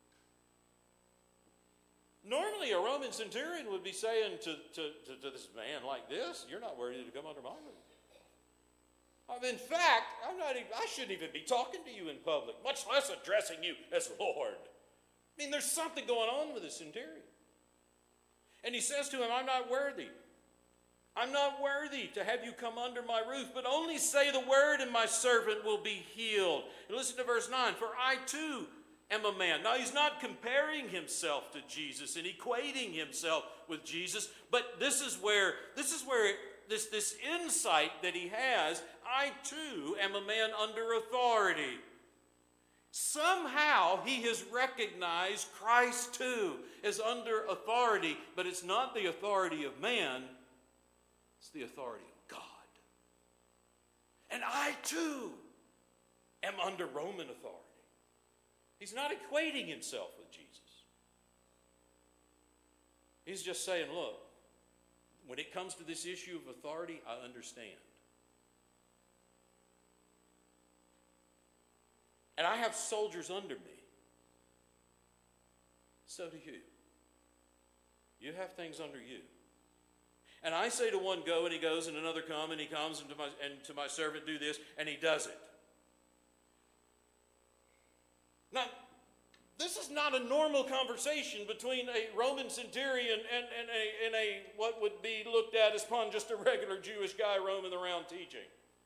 Normally, a Roman centurion would be saying to this man like this, you're not worthy to come under my roof. In fact, I shouldn't even be talking to you in public, much less addressing you as Lord. I mean, there's something going on with the centurion. And he says to him, I'm not worthy. I'm not worthy to have you come under my roof, but only say the word and my servant will be healed. And listen to verse 9, for I too am a man. Now, he's not comparing himself to Jesus and equating himself with Jesus, but this is where this insight that he has, I too am a man under authority. Somehow he has recognized Christ too as under authority, but it's not the authority of man, it's the authority of God. And I too am under Roman authority. He's not equating himself with Jesus. He's just saying, look, when it comes to this issue of authority, I understand. And I have soldiers under me. So do you. You have things under you. And I say to one, go, and he goes, and another come, and he comes, and to my servant do this, and he does it. Now, this is not a normal conversation between a Roman centurion and a what would be looked at as upon just a regular Jewish guy roaming around teaching.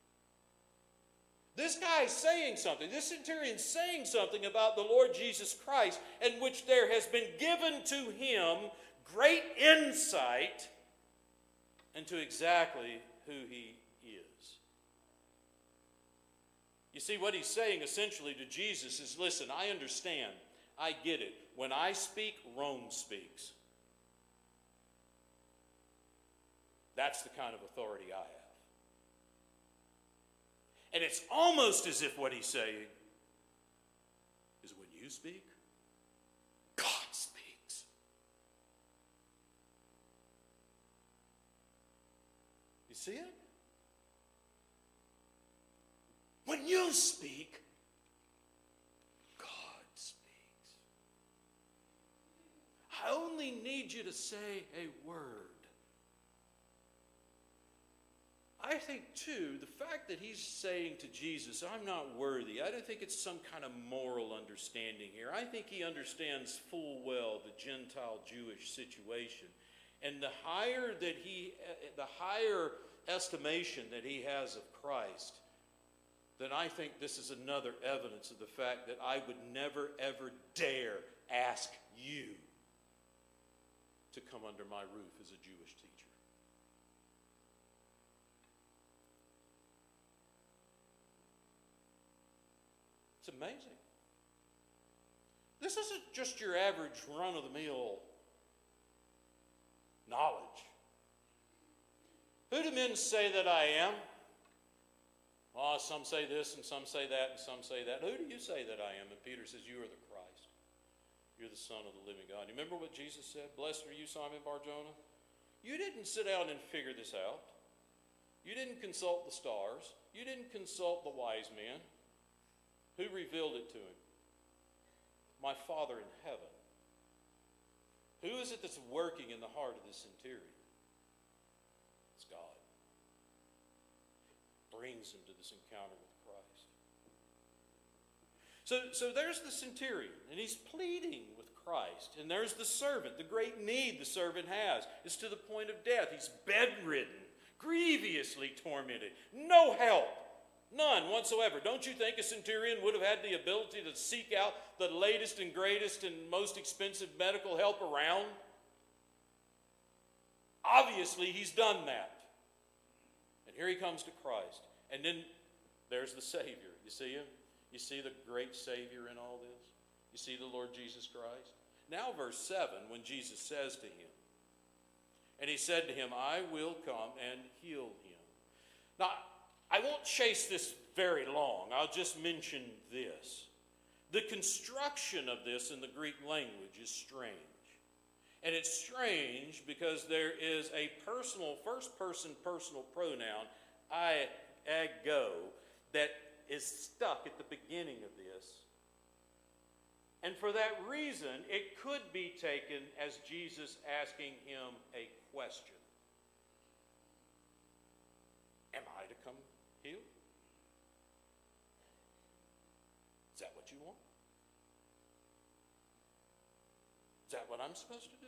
This guy is saying something. This centurion is saying something about the Lord Jesus Christ, in which there has been given to him great insight into exactly who he is. You see, what he's saying essentially to Jesus is, listen, I understand. I get it. When I speak, Rome speaks. That's the kind of authority I have. And it's almost as if what he's saying is when you speak, God speaks. You see it? When you speak, God speaks. I only need you to say a word. I think, too, the fact that he's saying to Jesus, I'm not worthy, I don't think it's some kind of moral understanding here. I think he understands full well the Gentile-Jewish situation. And the higher estimation that he has of Christ, then I think this is another evidence of the fact that I would never, ever dare ask you to come under my roof as a Jewish teacher. It's amazing. This isn't just your average run-of-the-mill knowledge. Who do men say that I am? Oh, some say this and some say that and some say that. Who do you say that I am? And Peter says, you are the Christ. You're the Son of the living God. You remember what Jesus said? Blessed are you, Simon Bar-Jonah. You didn't sit down and figure this out. You didn't consult the stars. You didn't consult the wise men. Who revealed it to him? My Father in heaven. Who is it that's working in the heart of this centurion? It's God. Brings him to this encounter with Christ. So there's the centurion, and he's pleading with Christ. And there's the servant. The great need the servant has is to the point of death. He's bedridden, grievously tormented, no help. None whatsoever. Don't you think a centurion would have had the ability to seek out the latest and greatest and most expensive medical help around? Obviously, he's done that. And here he comes to Christ. And then there's the Savior. You see him? You see the great Savior in all this? You see the Lord Jesus Christ? Now verse 7, when Jesus says to him, and he said to him, I will come and heal him. Now, I won't chase this very long. I'll just mention this. The construction of this in the Greek language is strange. And it's strange because there is a personal, first-person personal pronoun, I, ego, that is stuck at the beginning of this. And for that reason, it could be taken as Jesus asking him a question. Am I to come heal? Is that what you want? Is that what I'm supposed to do?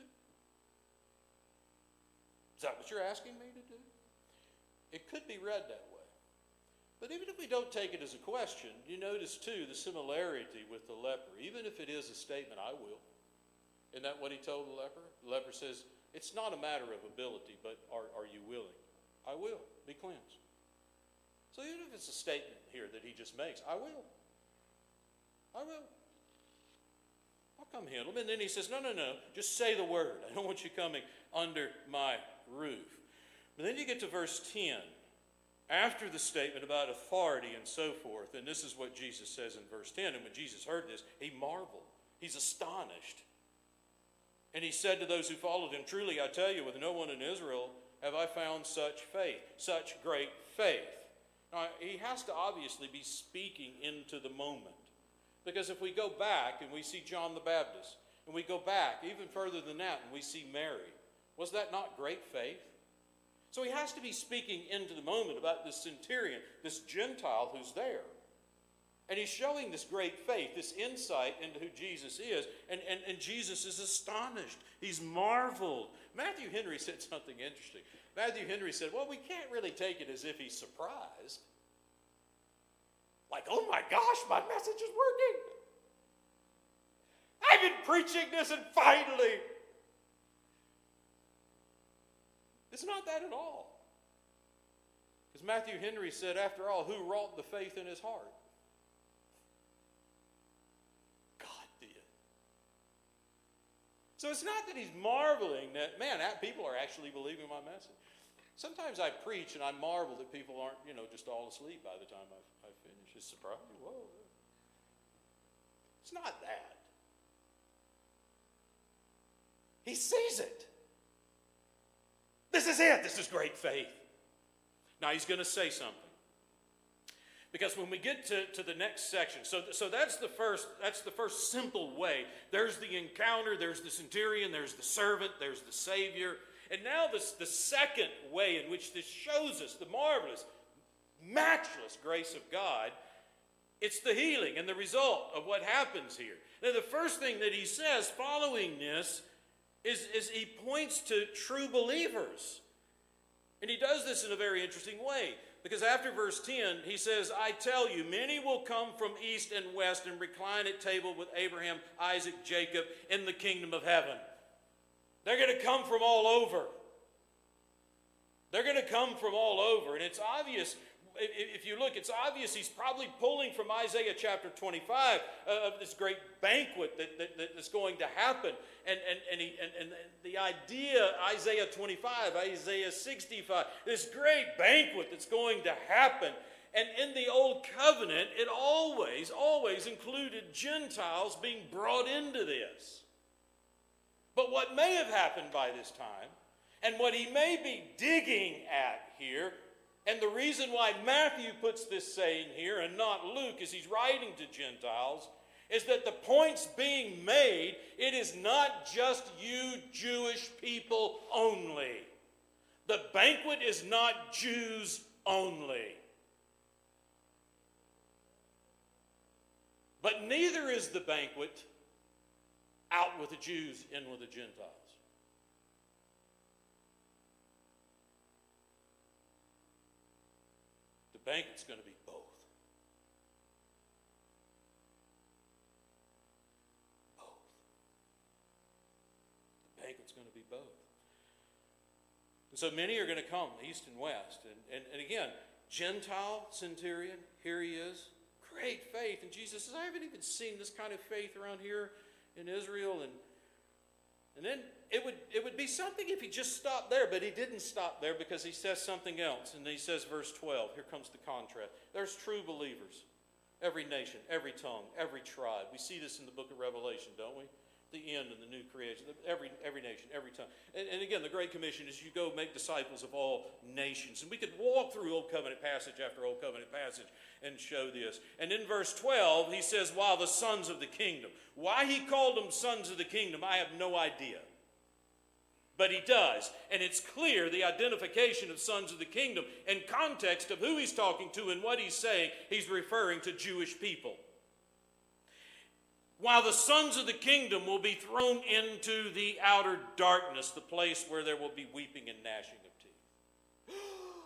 Is that what you're asking me to do? It could be read that way. But even if we don't take it as a question, you notice too the similarity with the leper. Even if it is a statement, I will. Isn't that what he told the leper? The leper says, it's not a matter of ability, but are you willing? I will. Be cleansed. So even if it's a statement here that he just makes, I will. I will. I'll come handle him. And then he says, no, just say the word. I don't want you coming under my roof. But then you get to verse 10. After the statement about authority and so forth, and this is what Jesus says in verse 10, and when Jesus heard this, he marveled. He's astonished. And he said to those who followed him, truly I tell you, with no one in Israel have I found such faith, such great faith. Now, he has to obviously be speaking into the moment. Because if we go back and we see John the Baptist, and we go back even further than that and we see Mary, was that not great faith? So he has to be speaking into the moment about this centurion, this Gentile who's there. And he's showing this great faith, this insight into who Jesus is. And Jesus is astonished. He's marveled. Matthew Henry said something interesting. Matthew Henry said, well, we can't really take it as if he's surprised. Like, oh my gosh, my message is working. I've been preaching this and finally. It's not that at all. Because Matthew Henry said, after all, who wrought the faith in his heart? God did. So it's not that he's marveling that, man, people are actually believing my message. Sometimes I preach and I marvel that people aren't, just all asleep by the time I finish. It's surprising. Whoa. It's not that. He sees it. This is it. This is great faith. Now he's going to say something. Because when we get to the next section, so that's the first simple way. There's the encounter, there's the centurion, there's the servant, there's the Savior. And now the second way in which this shows us the marvelous, matchless grace of God, it's the healing and the result of what happens here. Now the first thing that he says following this is he points to true believers. And he does this in a very interesting way. Because after verse 10, he says, I tell you, many will come from east and west and recline at table with Abraham, Isaac, Jacob in the kingdom of heaven. They're going to come from all over. They're going to come from all over. And it's obvious, if you look, it's obvious he's probably pulling from Isaiah chapter 25 of this great banquet that's going to happen. And the idea, Isaiah 25, Isaiah 65, this great banquet that's going to happen. And in the Old Covenant, it always included Gentiles being brought into this. But what may have happened by this time, and what he may be digging at here, and the reason why Matthew puts this saying here and not Luke as he's writing to Gentiles, is that the point's being made, it is not just you Jewish people only. The banquet is not Jews only. But neither is the banquet out with the Jews, in with the Gentiles. The banquet's going to be both. Both. The banquet's going to be both. And so many are going to come, east and west. And again, Gentile centurion, here he is. Great faith. And Jesus says, I haven't even seen this kind of faith around here in Israel. And And then it would be something if he just stopped there, but he didn't stop there because he says something else. And he says, verse 12, here comes the contrast. There's true believers. Every nation, every tongue, every tribe. We see this in the book of Revelation, don't we? The end of the new creation. Every nation, every tongue. And again, the Great Commission is you go make disciples of all nations. And we could walk through Old Covenant passage after Old Covenant passage and show this. And in verse 12, he says, while the sons of the kingdom. Why he called them sons of the kingdom, I have no idea. But he does. And it's clear the identification of sons of the kingdom in context of who he's talking to and what he's saying. He's referring to Jewish people. While the sons of the kingdom will be thrown into the outer darkness, the place where there will be weeping and gnashing of teeth.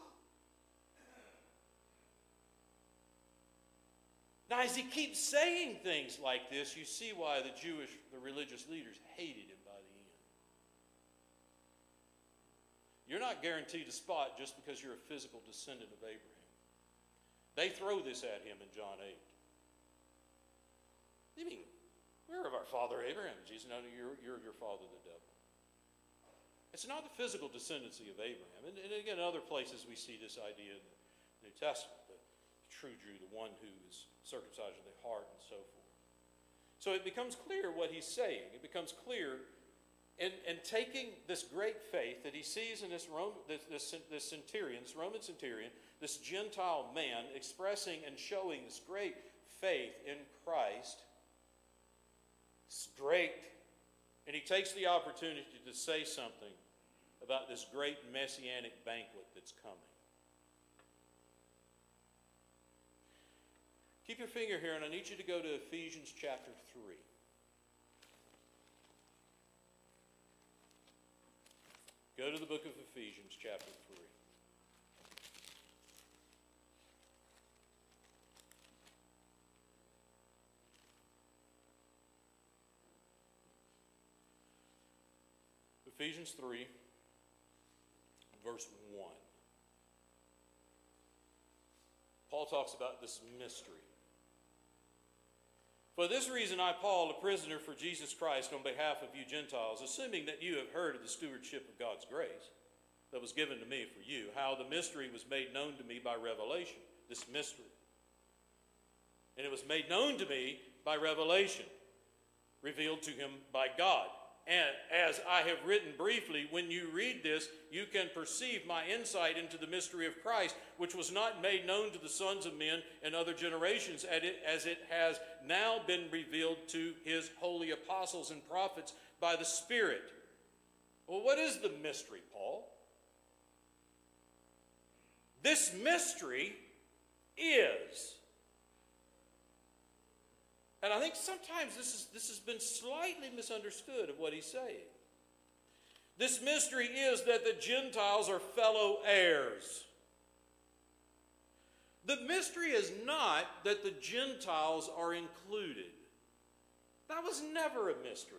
Now, as he keeps saying things like this, you see why the religious leaders hated him by the end. You're not guaranteed a spot just because you're a physical descendant of Abraham. They throw this at him in John 8. You mean, we're of our father Abraham. Jesus, no, you're your father the devil. It's not the physical descendancy of Abraham. And again, in other places we see this idea in the New Testament, the true Jew, the one who is circumcised of the heart and so forth. So it becomes clear what he's saying. It becomes clear in taking this great faith that he sees in this centurion, this Roman centurion, this Gentile man expressing and showing this great faith in Christ. It's great. And he takes the opportunity to say something about this great messianic banquet that's coming. Keep your finger here, and I need you to go to Ephesians chapter 3. Go to the book of Ephesians chapter 3. Ephesians 3, verse 1. Paul talks about this mystery. For this reason I, Paul, a prisoner for Jesus Christ on behalf of you Gentiles, assuming that you have heard of the stewardship of God's grace that was given to me for you, how the mystery was made known to me by revelation, this mystery. And it was made known to me by revelation, revealed to him by God. And as I have written briefly, when you read this, you can perceive my insight into the mystery of Christ, which was not made known to the sons of men in other generations, as it has now been revealed to his holy apostles and prophets by the Spirit. Well, what is the mystery, Paul? This mystery is... And I think sometimes this has been slightly misunderstood of what he's saying. This mystery is that the Gentiles are fellow heirs. The mystery is not that the Gentiles are included. That was never a mystery.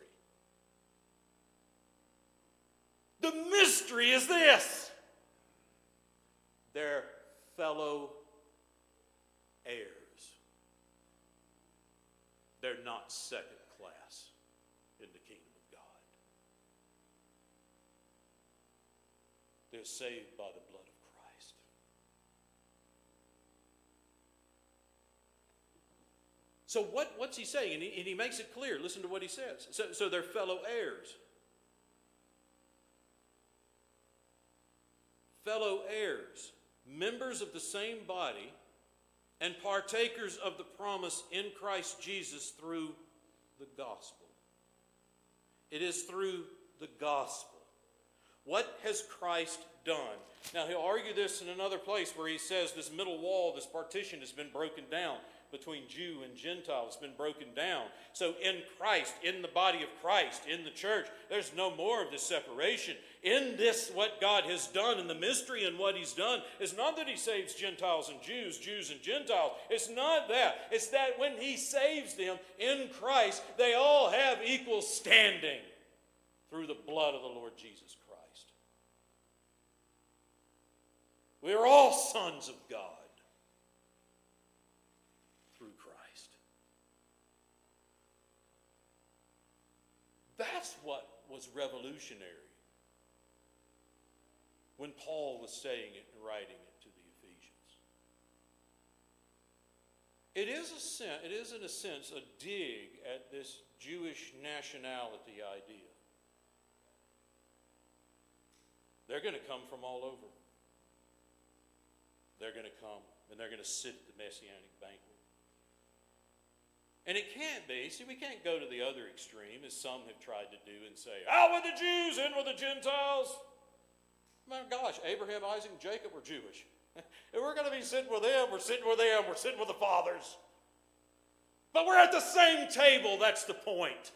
The mystery is this: they're fellow heirs. They're not second class in the kingdom of God. They're saved by the blood of Christ. So what's he saying? And he makes it clear. Listen to what he says. So they're fellow heirs. Fellow heirs, members of the same body, and partakers of the promise in Christ Jesus through the gospel. It is through the gospel. What has Christ done? Now, he'll argue this in another place where he says this middle wall, this partition has been broken down between Jew and Gentile. It's been broken down. So in Christ, in the body of Christ, in the church, there's no more of this separation. In this, what God has done, and the mystery in what he's done, is not that he saves Gentiles and Jews, Jews and Gentiles. It's not that. It's that when he saves them in Christ, they all have equal standing through the blood of the Lord Jesus Christ. We are all sons of God through Christ. That's what was revolutionary when Paul was saying it and writing it to the Ephesians. It is in a sense a dig at this Jewish nationality idea. They're going to come from all over. They're going to come and they're going to sit at the Messianic banquet. And it can't be, see, we can't go to the other extreme, as some have tried to do, and say, out with the Jews, in with the Gentiles. My gosh, Abraham, Isaac, and Jacob were Jewish. If we're going to be sitting with them, we're sitting with them, we're sitting with the fathers. But we're at the same table, that's the point.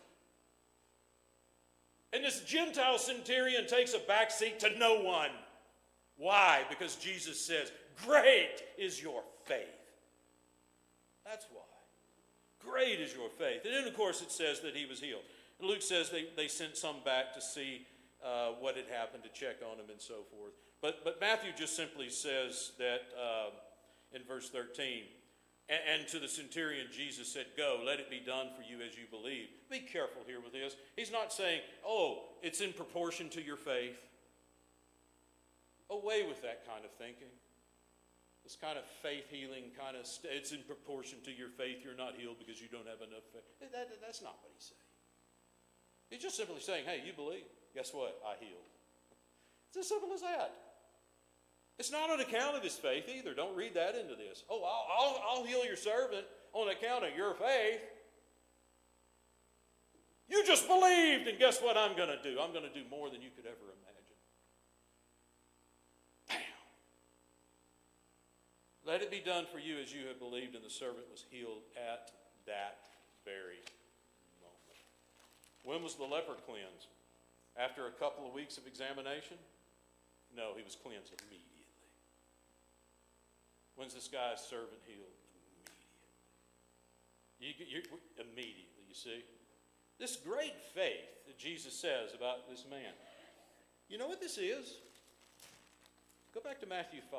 And this Gentile centurion takes a backseat to no one. Why? Because Jesus says, great is your faith. That's why. Great is your faith. And then, of course, it says that he was healed. And Luke says they sent some back to see what had happened, to check on him and so forth. But Matthew just simply says that in verse 13, and to the centurion Jesus said, go, let it be done for you as you believe. Be careful here with this. He's not saying, oh, it's in proportion to your faith. Away with that kind of thinking. This kind of faith healing kind of, it's in proportion to your faith. You're not healed because you don't have enough faith. That's not what he's saying. He's just simply saying, hey, you believe. Guess what? I healed. It's as simple as that. It's not on account of his faith either. Don't read that into this. Oh, I'll heal your servant on account of your faith. You just believed, and guess what I'm going to do? I'm going to do more than you could ever imagine. Bam! Let it be done for you as you have believed, and the servant was healed at that very moment. When was the leper cleansed? After a couple of weeks of examination? No, he was cleansed immediately. When's this guy's servant healed? Immediately. Immediately, you see? This great faith that Jesus says about this man. You know what this is? Go back to Matthew 5.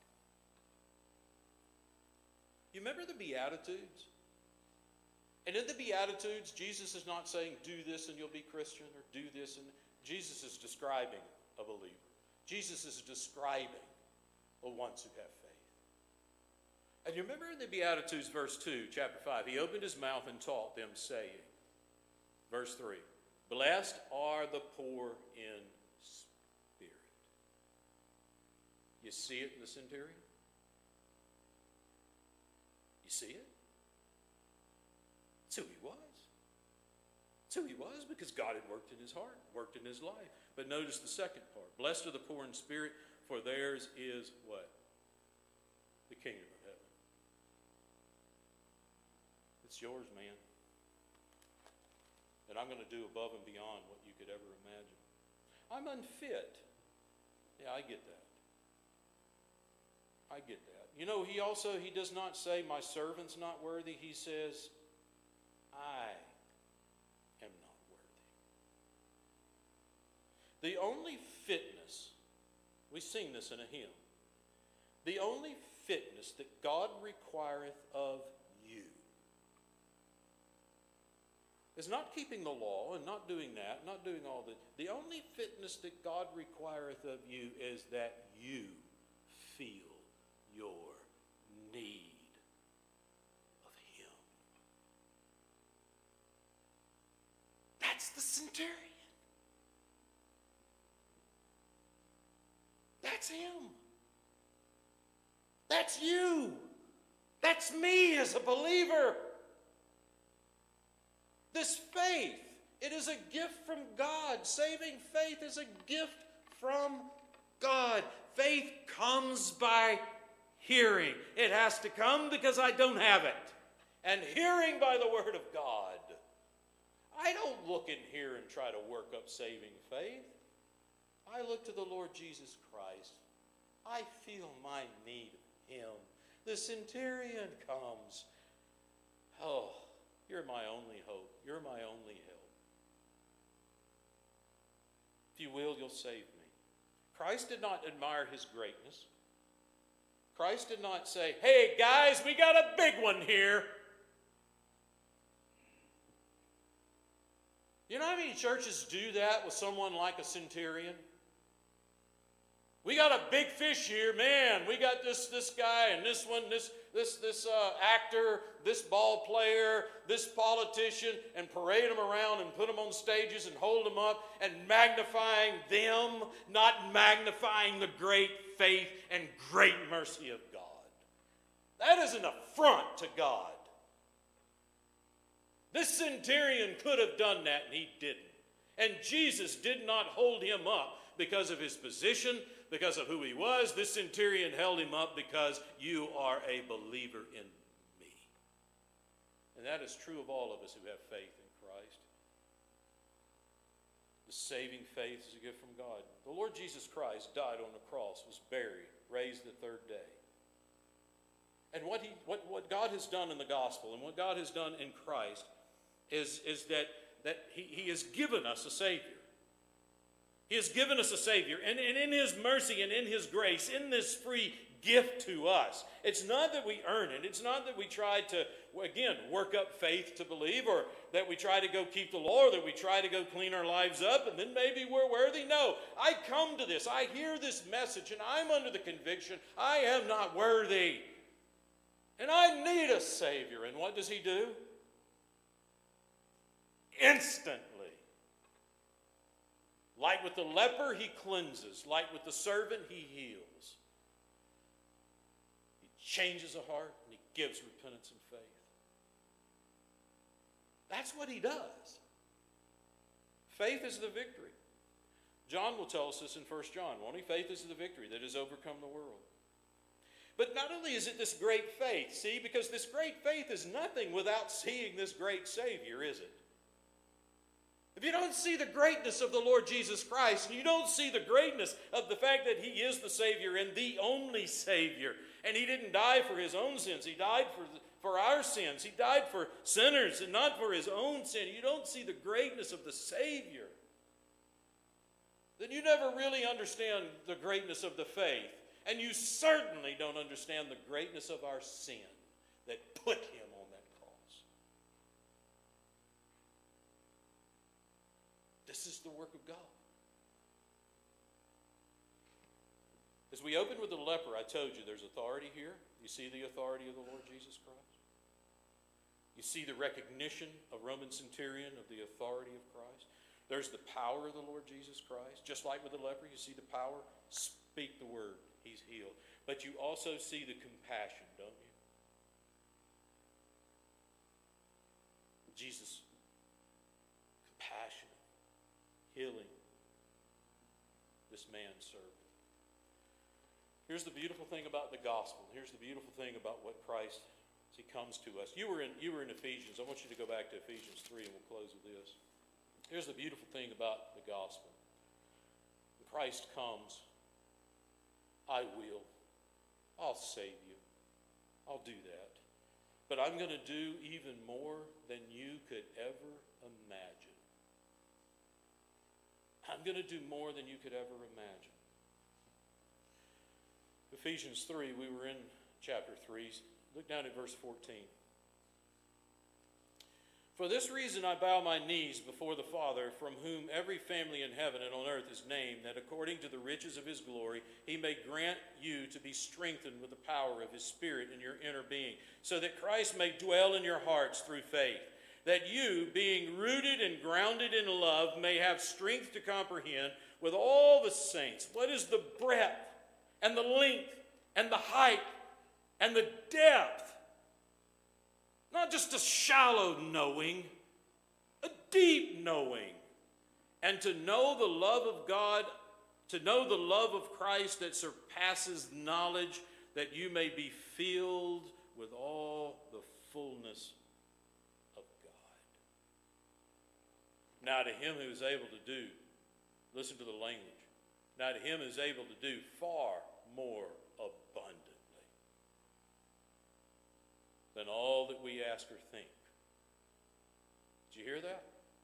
You remember the Beatitudes? And in the Beatitudes, Jesus is not saying, do this and you'll be Christian, or do this. And Jesus is describing a believer. Jesus is describing the ones who have faith. And you remember in the Beatitudes, verse 2, chapter 5, he opened his mouth and taught them, saying, verse 3, blessed are the poor in spirit. You see it in the centurion? You see it? It's who he was. It's who he was because God had worked in his heart, worked in his life. But notice the second part. Blessed are the poor in spirit, for theirs is what? The kingdom of heaven. It's yours, man. And I'm going to do above and beyond what you could ever imagine. I'm unfit. Yeah, I get that. I get that. You know, he does not say, my servant's not worthy. He says, I am not worthy. The only fitness, we sing this in a hymn, the only fitness that God requireth of you is not keeping the law and not doing that, not doing all that. The only fitness that God requireth of you is that you feel your need of him. That's the centurion. That's him. That's you. That's me as a believer. This faith, it is a gift from God. Saving faith is a gift from God. Faith comes by hearing. It has to come because I don't have it. And hearing by the word of God. I don't look in here and try to work up saving faith. I look to the Lord Jesus Christ. I feel my need of him. The centurion comes. Oh, you're my only hope. You're my only help. If you will, you'll save me. Christ did not admire his greatness. Christ did not say, hey guys, we got a big one here. You know how many churches do that with someone like a centurion? We got a big fish here, man. We got this guy and this one, this actor, this ball player, this politician, and parade them around and put them on stages and hold them up and magnifying them, not magnifying the great faith and great mercy of God. That is an affront to God. This centurion could have done that, and he didn't. And Jesus did not hold him up because of his position, because of who he was. This centurion held him up because you are a believer in me. And that is true of all of us who have faith in Christ. The saving faith is a gift from God. The Lord Jesus Christ died on the cross, was buried, raised the third day. And what God has done in the gospel and what God has done in Christ is that he has given us a Savior. He has given us a Savior. And in His mercy and in His grace, in this free gift to us, it's not that we earn it. It's not that we try to, again, work up faith to believe, or that we try to go keep the law, or that we try to go clean our lives up, and then maybe we're worthy. No, I come to this. I hear this message, and I'm under the conviction I am not worthy. And I need a Savior. And what does He do? Instantly. Like with the leper, He cleanses. Like with the servant, He heals. He changes a heart and He gives repentance and faith. That's what He does. Faith is the victory. John will tell us this in 1 John, won't he? Faith is the victory that has overcome the world. But not only is it this great faith, see, because this great faith is nothing without seeing this great Savior, is it? If you don't see the greatness of the Lord Jesus Christ, and you don't see the greatness of the fact that He is the Savior and the only Savior, and He didn't die for His own sins, He died for our sins. He died for sinners and not for His own sin. You don't see the greatness of the Savior, then you never really understand the greatness of the faith. And you certainly don't understand the greatness of our sin that put Him on that cross. This is the work of God. As we opened with the leper, I told you there's authority here. You see the authority of the Lord Jesus Christ? You see the recognition of Roman centurion of the authority of Christ? There's the power of the Lord Jesus Christ. Just like with the leper, you see the power. Speak the word. He's healed. But you also see the compassion, don't you? Jesus, compassionate, healing this man's servant. Here's the beautiful thing about the gospel. Here's the beautiful thing about what Christ, as He comes to us. You were in Ephesians. I want you to go back to Ephesians 3 and we'll close with this. Here's the beautiful thing about the gospel. When Christ comes, I will. I'll save you. I'll do that. But I'm going to do even more than you could ever imagine. I'm going to do more than you could ever imagine. Ephesians 3, we were in chapter 3. Look down at verse 14. For this reason I bow my knees before the Father, from whom every family in heaven and on earth is named, that according to the riches of His glory He may grant you to be strengthened with the power of His Spirit in your inner being, so that Christ may dwell in your hearts through faith, that you, being rooted and grounded in love, may have strength to comprehend with all the saints what is the breadth and the length and the height and the depth. Not just a shallow knowing, a deep knowing. And to know the love of God, to know the love of Christ that surpasses knowledge, that you may be filled with all the fullness of God. Now to Him who is able to do, listen to the language, now to Him who is able to do far more abundantly than all that we ask or think. Did you hear that?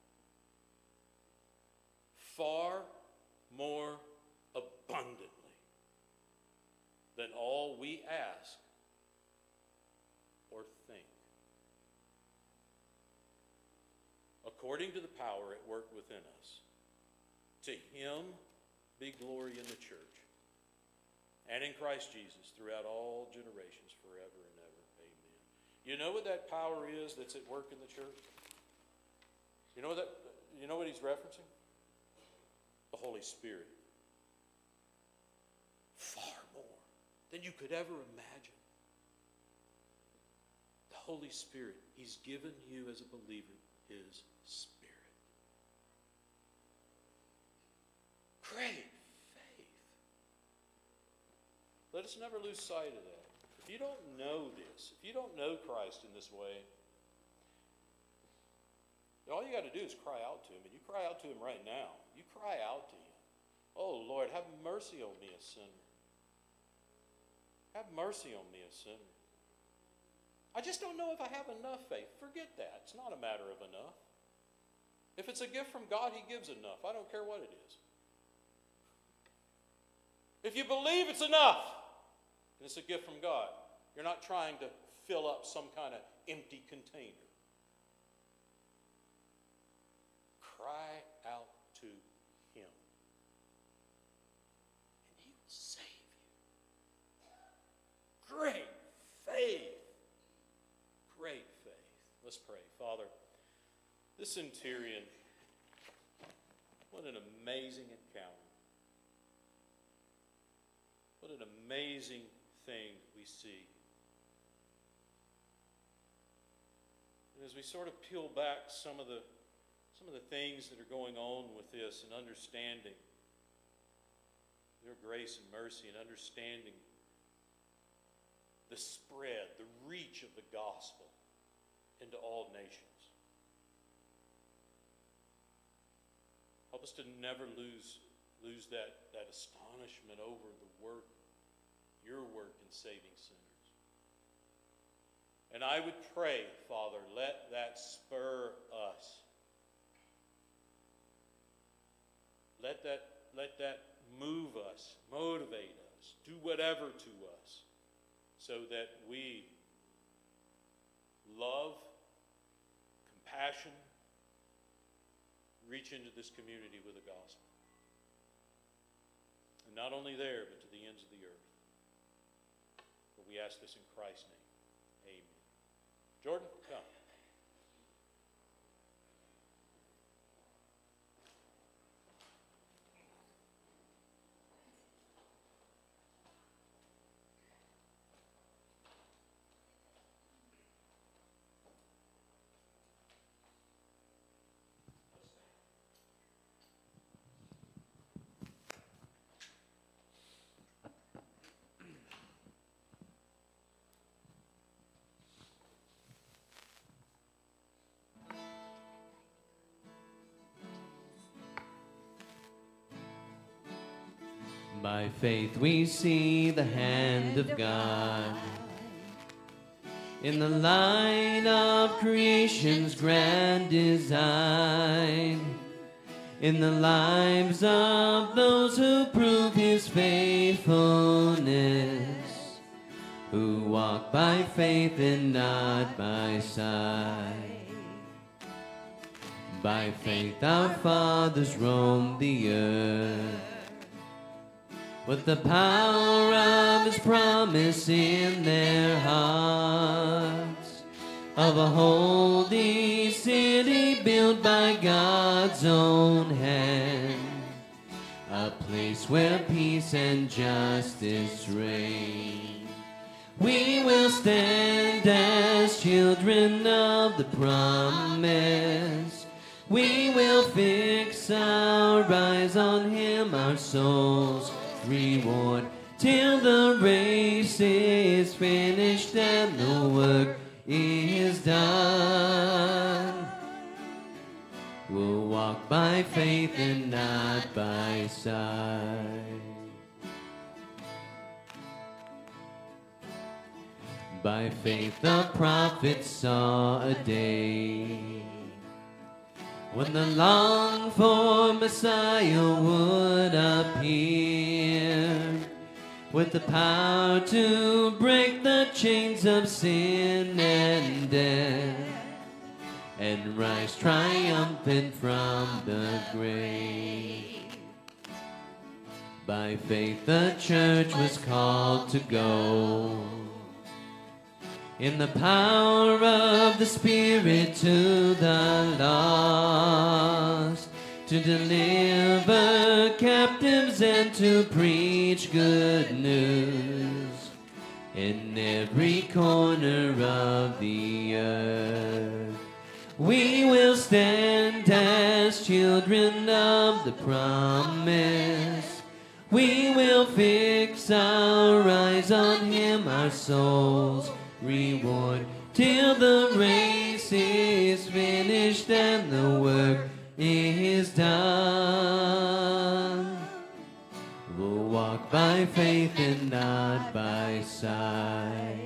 Far more abundantly than all we ask or think. according to the power at work within us. To him be glory in the church and in Christ Jesus throughout all generations, forever and ever. Amen. You know what that power is that's at work in the church? You know what he's referencing? The Holy Spirit. Far more than you could ever imagine. The Holy Spirit, he's given you as a believer his Spirit. Great faith. Let us never lose sight of that. If you don't know this, if you don't know Christ in this way, all you got to do is cry out to him. And you cry out to him right now. You cry out to him. Oh, Lord, have mercy on me, a sinner. Have mercy on me, a sinner. I just don't know if I have enough faith. Forget that. It's not a matter of enough. If it's a gift from God, he gives enough. I don't care what it is. If you believe it's enough, and it's a gift from God, you're not trying to fill up some kind of empty container. Cry out to him, and he will save you. Great faith. Great faith. Let's pray. Father, this centurion, what an amazing encounter. What an amazing thing we see. And as we sort of peel back some of the things that are going on with this and understanding their grace and mercy and understanding the spread, the reach of the gospel into all nations. Help us to never lose that astonishment over the work, your work in saving sinners. And I would pray, Father, let that spur us. Let that move us, motivate us, do whatever to us, so that we love, compassion, reach into this community with the gospel. And not only there, but to the ends of the earth. But we ask this in Christ's name. Amen. Jordan, come. By faith we see the hand of God in the light of creation's grand design, in the lives of those who prove his faithfulness, who walk by faith and not by sight. By faith our fathers roamed the earth, with the power of his promise in their hearts, of a holy city built by God's own hand, a place where peace and justice reign. We will stand as children of the promise. We will fix our eyes on him, our souls reward, till the race is finished and the work is done. We'll walk by faith and not by sight. By faith the prophets saw a day when the longed-for Messiah would appear, with the power to break the chains of sin and death, and rise triumphant from the grave. By faith the church was called to go in the power of the Spirit to the lost, to deliver captives and to preach good news in every corner of the earth. We will stand as children of the promise. We will fix our eyes on Him, our souls' reward, till the race is finished and the work is done. We'll walk by faith and not by sight.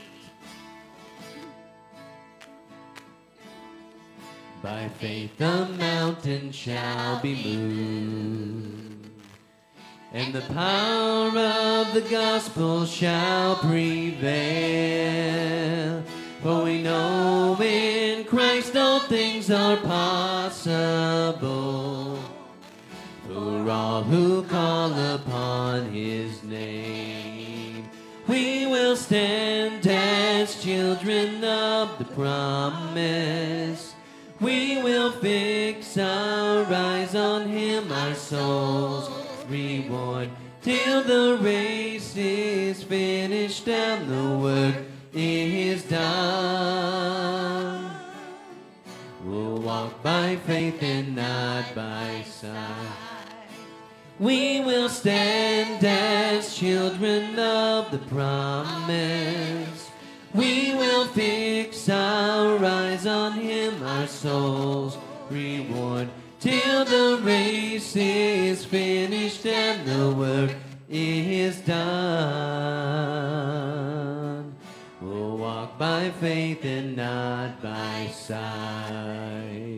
By faith the mountain shall be moved, and the power of the gospel shall prevail. For we know in Christ all things are possible, for all who call upon His name. We will stand as children of the promise. We will fix our eyes on Him, our souls' reward, till the race is finished and the work is done. We'll walk by faith and not by sight. We will stand as children of the promise. We will fix our eyes on Him, our souls' reward, till the race is finished and the work is done. We'll walk by faith and not by sight.